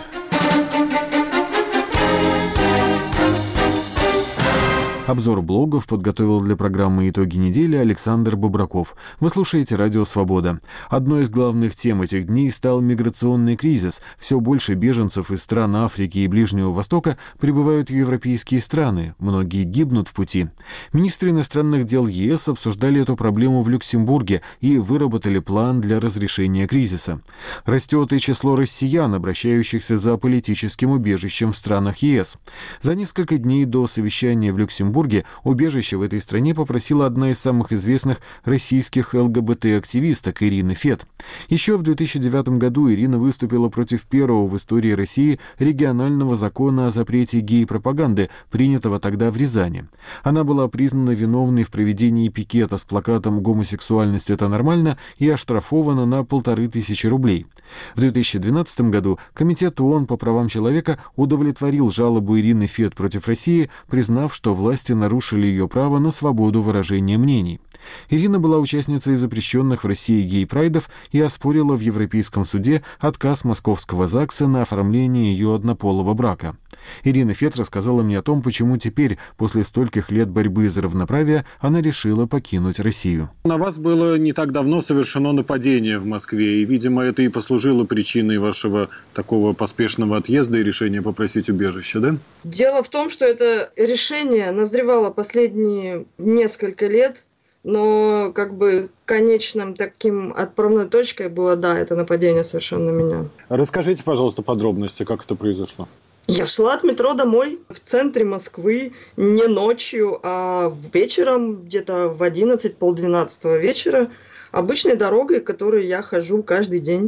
Обзор блогов подготовил для программы «Итоги недели» Александр Бобраков. Вы слушаете «Радио Свобода». Одной из главных тем этих дней стал миграционный кризис. Все больше беженцев из стран Африки и Ближнего Востока прибывают в европейские страны. Многие гибнут в пути. Министры иностранных дел ЕС обсуждали эту проблему в Люксембурге и выработали план для разрешения кризиса. Растет и число россиян, обращающихся за политическим убежищем в странах ЕС. За несколько дней до совещания в Люксембурге убежище в этой стране попросила одна из самых известных российских ЛГБТ-активисток Ирина Фет. Еще в 2009 году Ирина выступила против первого в истории России регионального закона о запрете гей-пропаганды, принятого тогда в Рязани. Она была признана виновной в проведении пикета с плакатом «Гомосексуальность – это нормально» и оштрафована на 1500 рублей. В 2012 году Комитет ООН по правам человека удовлетворил жалобу Ирины Фет против России, признав, что власти нарушили ее право на свободу выражения мнений. Ирина была участницей запрещенных в России гей-прайдов и оспорила в Европейском суде отказ московского ЗАГСа на оформление ее однополого брака. Ирина Фет рассказала мне о том, почему теперь, после стольких лет борьбы за равноправие, она решила покинуть Россию. На вас было не так давно совершено нападение в Москве, и, видимо, это и послужило причиной вашего такого поспешного отъезда и решения попросить убежище, да? Дело в том, что это решение назревало последние несколько лет, но конечным таким отправной точкой было, это нападение совершенно на меня. Расскажите, пожалуйста, подробности, как это произошло. Я шла от метро домой в центре Москвы не ночью, а вечером, где-то в 11-12 вечера, обычной дорогой, которой я хожу каждый день.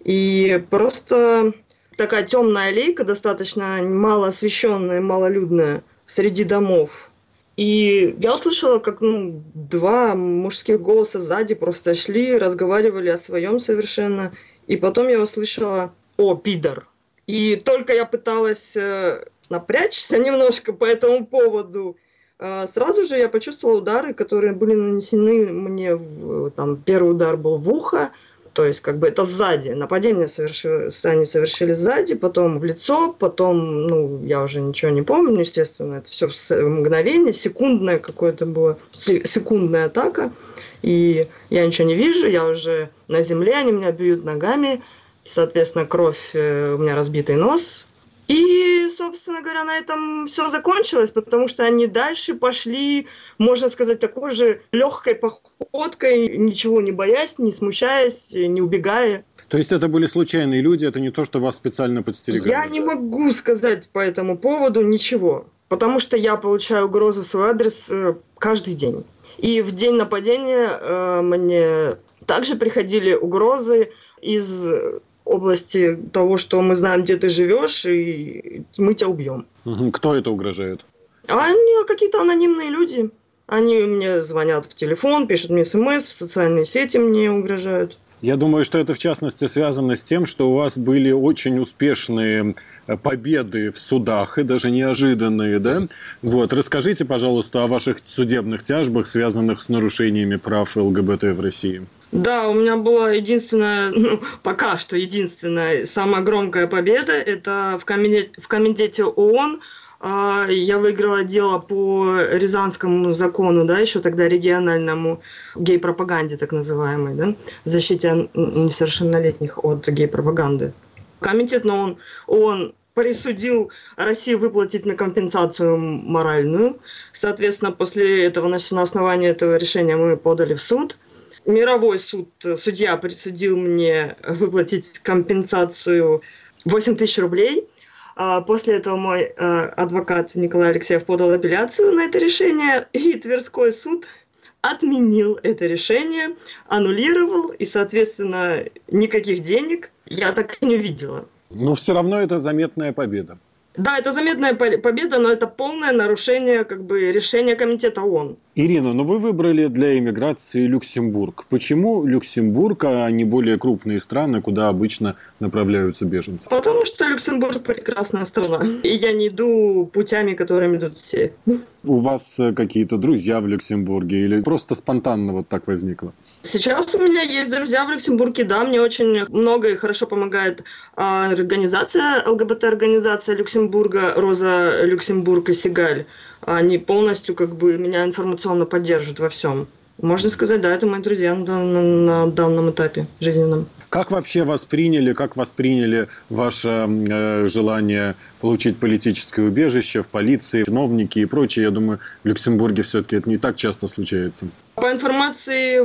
И просто такая темная аллейка, достаточно мало освещенная, малолюдная, среди домов. И я услышала, как два мужских голоса сзади просто шли, разговаривали о своем совершенно. И потом я услышала «О, пидор!». И только я пыталась напрячься немножко по этому поводу, сразу же я почувствовала удары, которые были нанесены мне. Первый удар был в ухо, то есть это сзади. Нападение они совершили сзади, потом в лицо, потом, я уже ничего не помню, естественно, это все в мгновение, секундная какое-то была, секундная атака. И я ничего не вижу, я уже на земле, они меня бьют ногами. Соответственно, кровь, у меня разбитый нос. И, собственно говоря, на этом все закончилось, потому что они дальше пошли, можно сказать, такой же легкой походкой, ничего не боясь, не смущаясь, не убегая. То есть это были случайные люди, это не то, что вас специально подстерегали? Я не могу сказать по этому поводу ничего, потому что я получаю угрозы в свой адрес каждый день. И в день нападения мне также приходили угрозы из области того, что мы знаем, где ты живешь, и мы тебя убьем. Кто это угрожает? Они какие-то анонимные люди. Они мне звонят в телефон, пишут мне смс, в социальные сети мне угрожают. Я думаю, что это в частности связано с тем, что у вас были очень успешные победы в судах, и даже неожиданные, да? Вот, расскажите, пожалуйста, о ваших судебных тяжбах, связанных с нарушениями прав ЛГБТ в России. Да, у меня была единственная, пока что единственная, самая громкая победа. Это в комитете ООН. Я выиграла дело по Рязанскому закону, да, еще тогда региональному, гей-пропаганде так называемой, да, защите несовершеннолетних от гей-пропаганды. Комитет ООН присудил России выплатить мне компенсацию моральную. Соответственно, после этого, на основании этого решения мы подали в суд. Мировой суд, судья присудил мне выплатить компенсацию 8 тысяч рублей. После этого мой адвокат Николай Алексеев подал апелляцию на это решение, и Тверской суд отменил это решение, аннулировал, и, соответственно, никаких денег я так и не увидела. Но все равно это заметная победа. Да, это заметная победа, но это полное нарушение решения комитета ООН. Ирина, но вы выбрали для иммиграции Люксембург. Почему Люксембург, а не более крупные страны, куда обычно направляются беженцы? Потому что Люксембург прекрасная страна, и я не иду путями, которыми идут все. У вас какие-то друзья в Люксембурге или просто спонтанно вот так возникло? Сейчас у меня есть друзья в Люксембурге, да, мне очень много и хорошо помогает организация, ЛГБТ-организация Люксембурга, Роза Люксембург и Сигаль. Они полностью меня информационно поддерживают во всем. Можно сказать, да, это мои друзья на данном этапе жизненном. Как вообще как восприняли ваше желание получить политическое убежище в полиции, чиновники и прочее? Я думаю, в Люксембурге все-таки это не так часто случается. По информации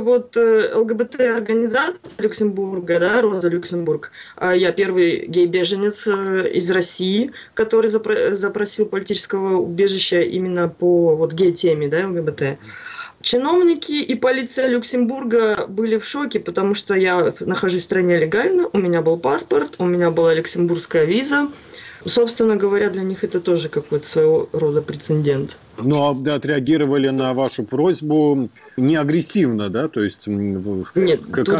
ЛГБТ-организации Люксембурга, да, Роза Люксембург, я первый гей-беженец из России, который запросил политического убежища именно по гей-теме, да, ЛГБТ. Чиновники и полиция Люксембурга были в шоке, потому что я нахожусь в стране легально, у меня был паспорт, у меня была люксембургская виза. Собственно говоря, для них это тоже какой-то своего рода прецедент. Но отреагировали на вашу просьбу не агрессивно, да? То есть... Нет,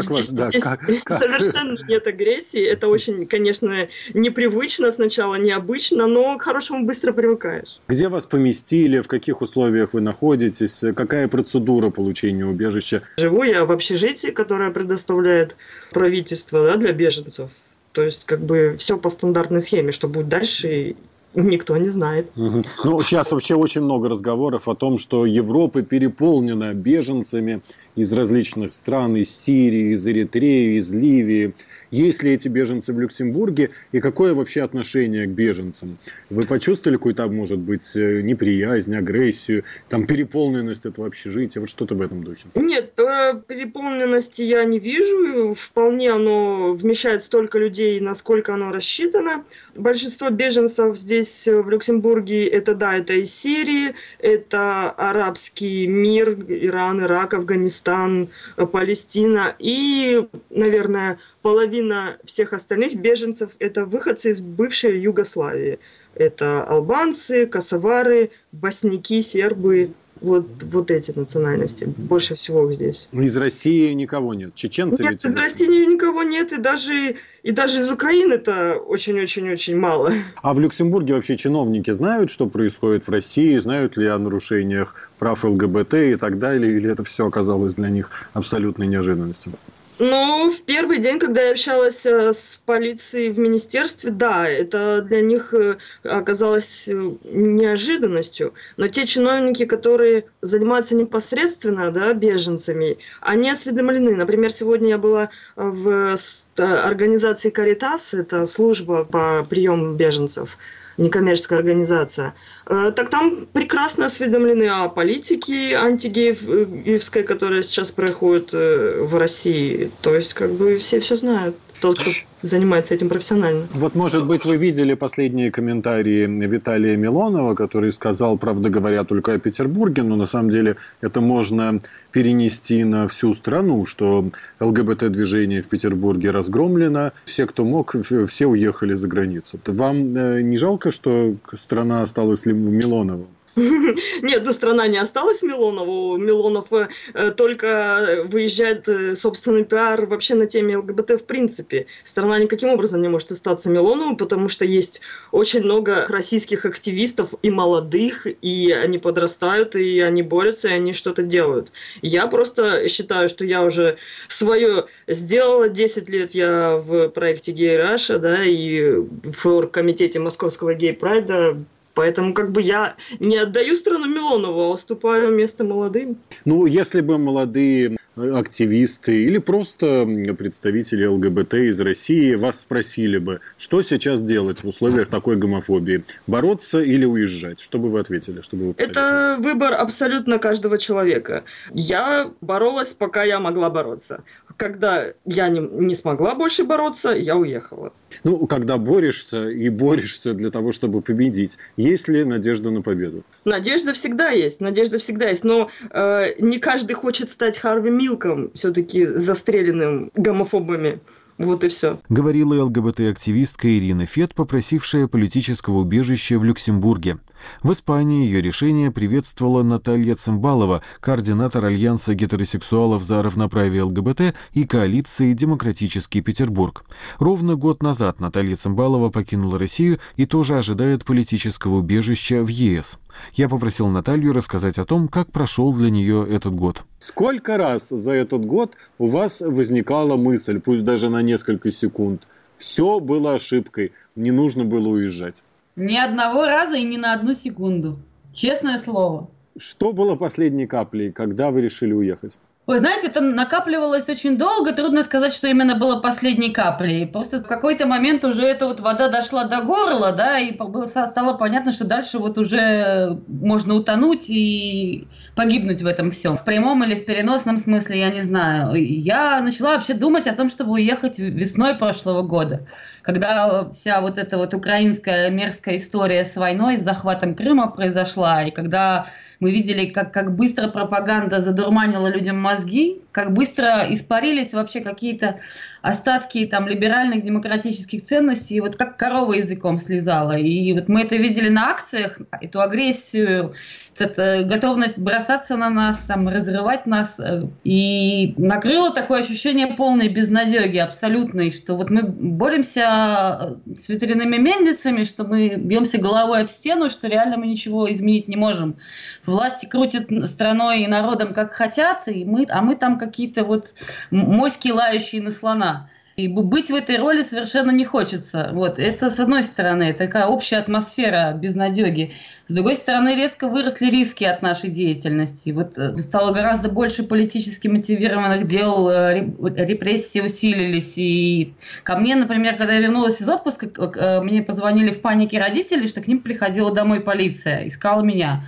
совершенно нет агрессии. Это очень, конечно, непривычно сначала, необычно, но к хорошему быстро привыкаешь. Где вас поместили, в каких условиях вы находитесь, какая процедура получения убежища? Живу я в общежитии, которое предоставляет правительство, да, для беженцев. То есть, все по стандартной схеме, что будет дальше, никто не знает. Ну, сейчас вообще очень много разговоров о том, что Европа переполнена беженцами из различных стран, из Сирии, из Эритреи, из Ливии. Есть ли эти беженцы в Люксембурге и какое вообще отношение к беженцам? Вы почувствовали какую-то, может быть, неприязнь, агрессию, переполненность этого общежития, вот что-то в этом духе? Нет, переполненности я не вижу. Вполне оно вмещает столько людей, насколько оно рассчитано. Большинство беженцев здесь, в Люксембурге, это из Сирии, это арабский мир, Иран, Ирак, Афганистан, Палестина и, наверное, половина всех остальных беженцев – это выходцы из бывшей Югославии. Это албанцы, косовары, босняки, сербы. Вот эти национальности. Больше всего здесь. Из России никого нет? Чеченцы? Нет, из России никого нет. И даже из Украины это очень-очень-очень мало. А в Люксембурге вообще чиновники знают, что происходит в России? Знают ли о нарушениях прав ЛГБТ и так далее? Или это все оказалось для них абсолютной неожиданностью? Ну, в первый день, когда я общалась с полицией в министерстве, да, это для них оказалось неожиданностью. Но те чиновники, которые занимаются непосредственно, да, беженцами, они осведомлены. Например, сегодня я была в организации «Каритас», это служба по приему беженцев, некоммерческая организация. Так там прекрасно осведомлены о политике антигеевской, которая сейчас происходит в России. То есть, все знают. тот, кто занимается этим профессионально. Вот, может быть, вы видели последние комментарии Виталия Милонова, который сказал, правда говоря, только о Петербурге, но на самом деле это можно перенести на всю страну, что ЛГБТ-движение в Петербурге разгромлено, все, кто мог, все уехали за границу. Вам не жалко, что страна осталась Милоновым? Нет, страна не осталась Милонову. Милонов только выезжает собственный пиар вообще на теме ЛГБТ в принципе. Страна никаким образом не может остаться Милоновым, потому что есть очень много российских активистов и молодых, и они подрастают, и они борются, и они что-то делают. Я просто считаю, что я уже свое сделала. 10 лет я в проекте Gay Russia, да, и в оргкомитете Московского гей-прайда. Поэтому я не отдаю страну Милонову, а уступаю место молодым. Если бы молодые активисты или просто представители ЛГБТ из России вас спросили бы, что сейчас делать в условиях такой гомофобии? Бороться или уезжать? Что бы вы ответили? Это выбор абсолютно каждого человека. Я боролась, пока я могла бороться. Когда я не смогла больше бороться, я уехала. Когда борешься для того, чтобы победить, есть ли надежда на победу? Надежда всегда есть, но не каждый хочет стать Харви Милком, все-таки застреленным гомофобами. Вот и все. Говорила ЛГБТ-активистка Ирина Фет, попросившая политического убежища в Люксембурге. В Испании ее решение приветствовала Наталья Цимбалова, координатор Альянса гетеросексуалов за равноправие ЛГБТ и коалиции «Демократический Петербург». Ровно год назад Наталья Цимбалова покинула Россию и тоже ожидает политического убежища в ЕС. Я попросил Наталью рассказать о том, как прошел для нее этот год. Сколько раз за этот год у вас возникала мысль, пусть даже на несколько секунд, все было ошибкой, не нужно было уезжать? Ни одного раза и ни на одну секунду. Честное слово. Что было последней каплей, когда вы решили уехать? Вы знаете, это накапливалось очень долго, трудно сказать, что именно было последней каплей. Просто в какой-то момент уже эта вода дошла до горла, да, и стало понятно, что дальше уже можно утонуть и погибнуть в этом всем. В прямом или в переносном смысле, я не знаю. Я начала вообще думать о том, чтобы уехать весной прошлого года, когда вся эта украинская мерзкая история с войной, с захватом Крыма произошла, и когда мы видели, как быстро пропаганда задурманила людям мозги, как быстро испарились вообще какие-то остатки либеральных демократических ценностей, как корова языком слезала. И мы это видели на акциях, эту агрессию, эту готовность бросаться на нас, разрывать нас. И накрыло такое ощущение полной безнадеги, абсолютной, что мы боремся с ветряными мельницами, что мы бьемся головой об стену, что реально мы ничего изменить не можем. Власти крутят страной и народом как хотят, а мы там какие-то моськи, лающие на слона. И быть в этой роли совершенно не хочется. Это с одной стороны, такая общая атмосфера безнадеги. С другой стороны, резко выросли риски от нашей деятельности. Стало гораздо больше политически мотивированных дел, репрессии усилились. И ко мне, например, когда я вернулась из отпуска, мне позвонили в панике родители, что к ним приходила домой полиция, искала меня.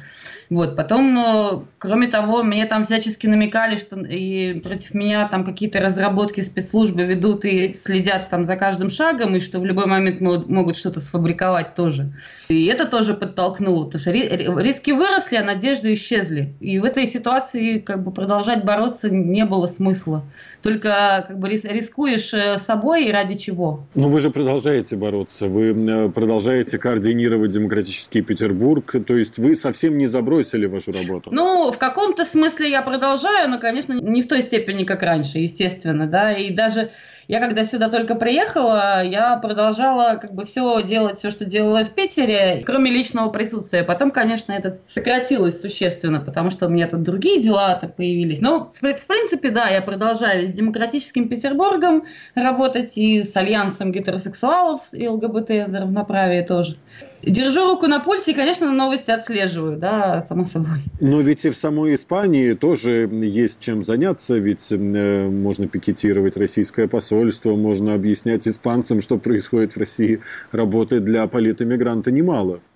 Потом, кроме того, мне там всячески намекали, что и против меня там какие-то разработки спецслужбы ведут и следят за каждым шагом, и что в любой момент могут что-то сфабриковать тоже. И это тоже подтолкнуло, потому что риски выросли, а надежды исчезли. И в этой ситуации продолжать бороться не было смысла. Только рискуешь собой и ради чего. Но вы же продолжаете бороться, вы продолжаете координировать Демократический Петербург, то есть вы совсем не забросили вашу работу? В каком-то смысле я продолжаю, но, конечно, не в той степени, как раньше, естественно, да, и даже я, когда сюда только приехала, я продолжала все делать, все, что делала в Питере, кроме личного присутствия. Потом, конечно, это сократилось существенно, потому что у меня тут другие дела появились. Но, в принципе, да, я продолжаю с Демократическим Петербургом работать и с Альянсом гетеросексуалов и ЛГБТ за равноправие тоже. Держу руку на пульсе и, конечно, новости отслеживаю, да, само собой. Но ведь и в самой Испании тоже есть чем заняться, ведь можно пикетировать российское посольство, можно объяснять испанцам, что происходит в России. Работы для политэмигранта немало.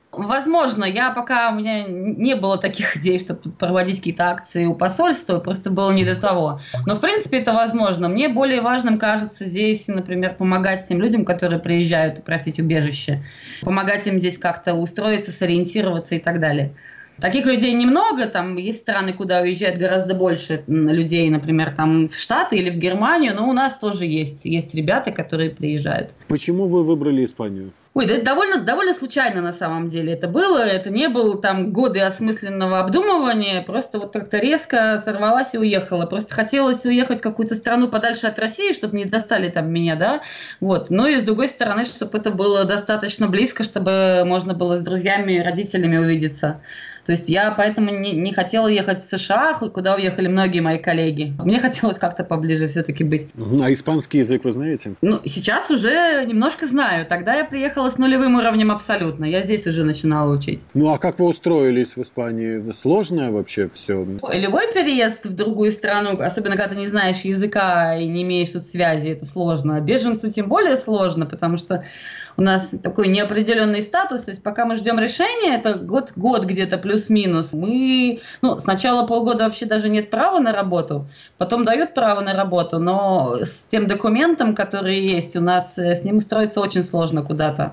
Возможно, у меня не было таких идей, чтобы проводить какие-то акции у посольства, просто было не до того. Но, в принципе, это возможно. Мне более важным кажется здесь, например, помогать тем людям, которые приезжают и просить убежище. Помогать им здесь как-то устроиться, сориентироваться и так далее. Таких людей немного, там есть страны, куда уезжает гораздо больше людей, например, там в Штаты или в Германию, но у нас тоже есть ребята, которые приезжают. Почему вы выбрали Испанию? Ой, да это довольно случайно на самом деле это было. Это не было там годы осмысленного обдумывания, просто вот как-то резко сорвалась и уехала. Просто хотелось уехать в какую-то страну подальше от России, чтобы не достали там меня, да. Вот. Ну и с другой стороны, чтобы это было достаточно близко, чтобы можно было с друзьями и родителями увидеться. То есть я поэтому не хотела ехать в США, куда уехали многие мои коллеги. Мне хотелось как-то поближе все-таки быть. А испанский язык вы знаете? Ну, сейчас уже немножко знаю. Тогда я приехала с нулевым уровнем абсолютно. Я здесь уже начинала учить. Ну, а как вы устроились в Испании? Сложно вообще все? Любой переезд в другую страну, особенно когда ты не знаешь языка и не имеешь тут связи, это сложно. Беженцу тем более сложно, потому что у нас такой неопределенный статус. То есть пока мы ждем решения, это год где-то плюс-минус. Мы, сначала полгода вообще даже нет права на работу, потом дают право на работу, но с тем документом, который есть, у нас с ним устроиться очень сложно куда-то.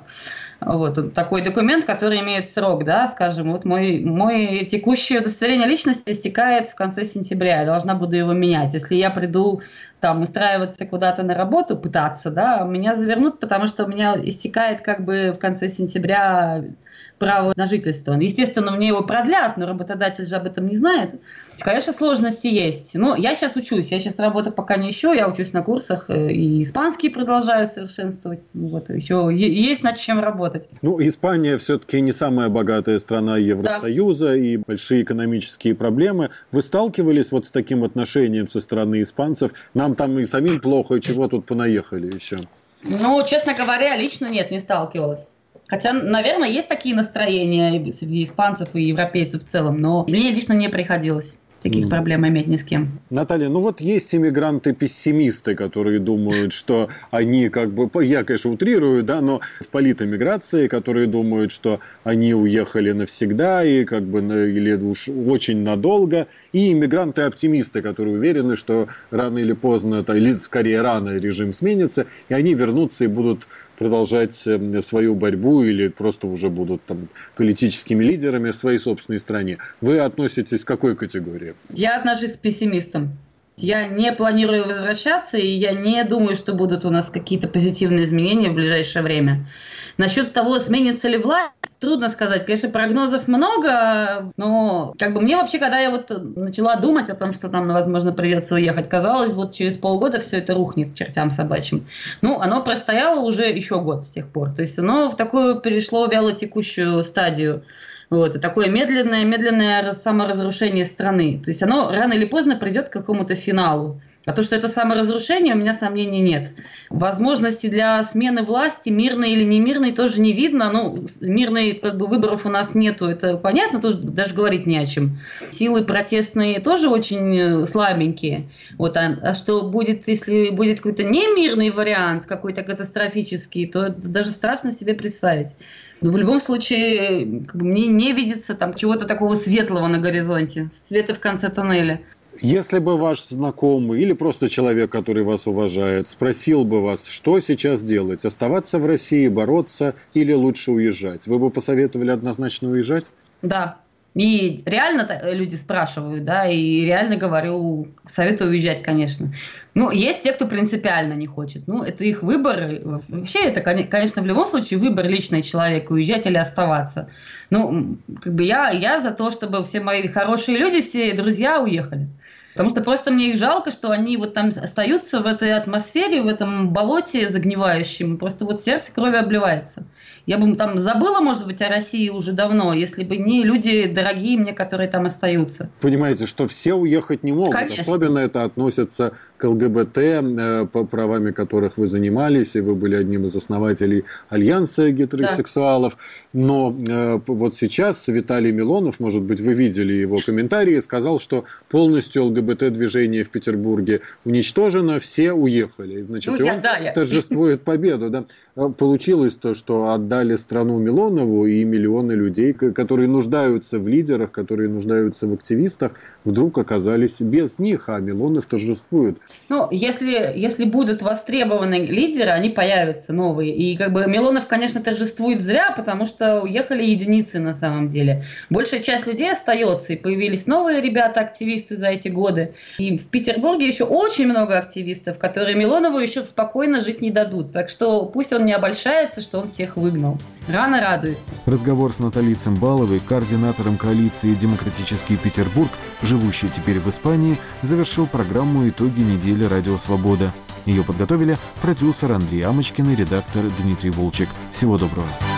Вот такой документ, который имеет срок, да, скажем, вот мой текущее удостоверение личности истекает в конце сентября, я должна буду его менять. Если я приду там устраиваться куда-то на работу, пытаться, да, меня завернут, потому что у меня истекает как бы в конце сентября право на жительство. Естественно, мне его продлят, но работодатель же об этом не знает. Конечно, сложности есть. Но я сейчас учусь, я сейчас работу пока не ищу, я учусь на курсах, и испанский продолжаю совершенствовать. Вот, еще есть над чем работать. Ну, Испания все-таки не самая богатая страна Евросоюза, и большие экономические проблемы. Вы сталкивались вот с таким отношением со стороны испанцев? Нам там и самим плохо, и чего тут понаехали еще? Ну, честно говоря, лично нет, не сталкивалась. Хотя, наверное, есть такие настроения среди испанцев и европейцев в целом, но мне лично не приходилось таких проблем иметь ни с кем. Наталья, ну вот есть иммигранты-пессимисты, которые думают, что они как бы, я, конечно, утрирую, да, но в политэмиграции, которые думают, что они уехали навсегда и как бы или уж очень надолго, и иммигранты-оптимисты, которые уверены, что рано или поздно, или скорее рано режим сменится, и они вернутся и будут продолжать свою борьбу или просто уже будут там политическими лидерами в своей собственной стране. Вы относитесь к какой категории? Я отношусь к пессимистам. Я не планирую возвращаться, и я не думаю, что будут у нас какие-то позитивные изменения в ближайшее время. Насчет того, сменится ли власть, трудно сказать. Конечно, прогнозов много, но как бы мне вообще, когда я вот начала думать о том, что нам, возможно, придется уехать, казалось, вот через полгода все это рухнет к чертям собачьим. Ну, оно простояло уже еще год с тех пор. То есть оно в такую перешло вялотекущую стадию. Вот, и такое медленное саморазрушение страны. То есть оно рано или поздно придет к какому-то финалу. А то, что это саморазрушение, у меня сомнений нет. Возможности для смены власти, мирной или немирной, тоже не видно. Ну, мирной выборов у нас нету, это понятно, тоже даже говорить не о чем. Силы протестные тоже очень слабенькие. Вот, а что будет, если будет какой-то немирный вариант, какой-то катастрофический, то это даже страшно себе представить. Но в любом случае, мне не видится там чего-то такого светлого на горизонте, света в конце тоннеля. Если бы ваш знакомый или просто человек, который вас уважает, спросил бы вас, что сейчас делать, оставаться в России, бороться или лучше уезжать, вы бы посоветовали однозначно уезжать? Да. И реально люди спрашивают, да, и реально говорю, советую уезжать, конечно. Ну, есть те, кто принципиально не хочет. Ну, это их выбор. Вообще, это, конечно, в любом случае выбор личный человека, уезжать или оставаться. Ну, как бы я за то, чтобы все мои хорошие люди, все друзья уехали. Потому что просто мне их жалко, что они вот там остаются в этой атмосфере, в этом болоте загнивающем. Просто вот сердце кровью обливается. Я бы там забыла, может быть, о России уже давно, если бы не люди дорогие мне, которые там остаются. Понимаете, что все уехать не могут. Конечно. Особенно это относится к ЛГБТ, по правами которых вы занимались, и вы были одним из основателей Альянса гетеросексуалов. Да. Но вот сейчас Виталий Милонов, может быть, вы видели его комментарии, сказал, что полностью ЛГБТ-движение в Петербурге уничтожено, все уехали. Значит, торжествует победу. Да? Получилось то, что отдали страну Милонову, и миллионы людей, которые нуждаются в лидерах, которые нуждаются в активистах, вдруг оказались без них, а Милонов торжествует. Ну, если будут востребованы лидеры, они появятся новые. И как бы Милонов, конечно, торжествует зря, потому что уехали единицы на самом деле. Большая часть людей остается, и появились новые ребята, активисты за эти годы. И в Петербурге еще очень много активистов, которые Милонову еще спокойно жить не дадут. Так что пусть он не обольщается, что он всех выгнал. Рано радуется. Разговор с Натальей Цимбаловой, координатором коалиции «Демократический Петербург», живущий теперь в Испании, завершил программу «Итоги недели Радио Свобода». Ее подготовили продюсер Андрей Амочкин и редактор Дмитрий Волчек. Всего доброго.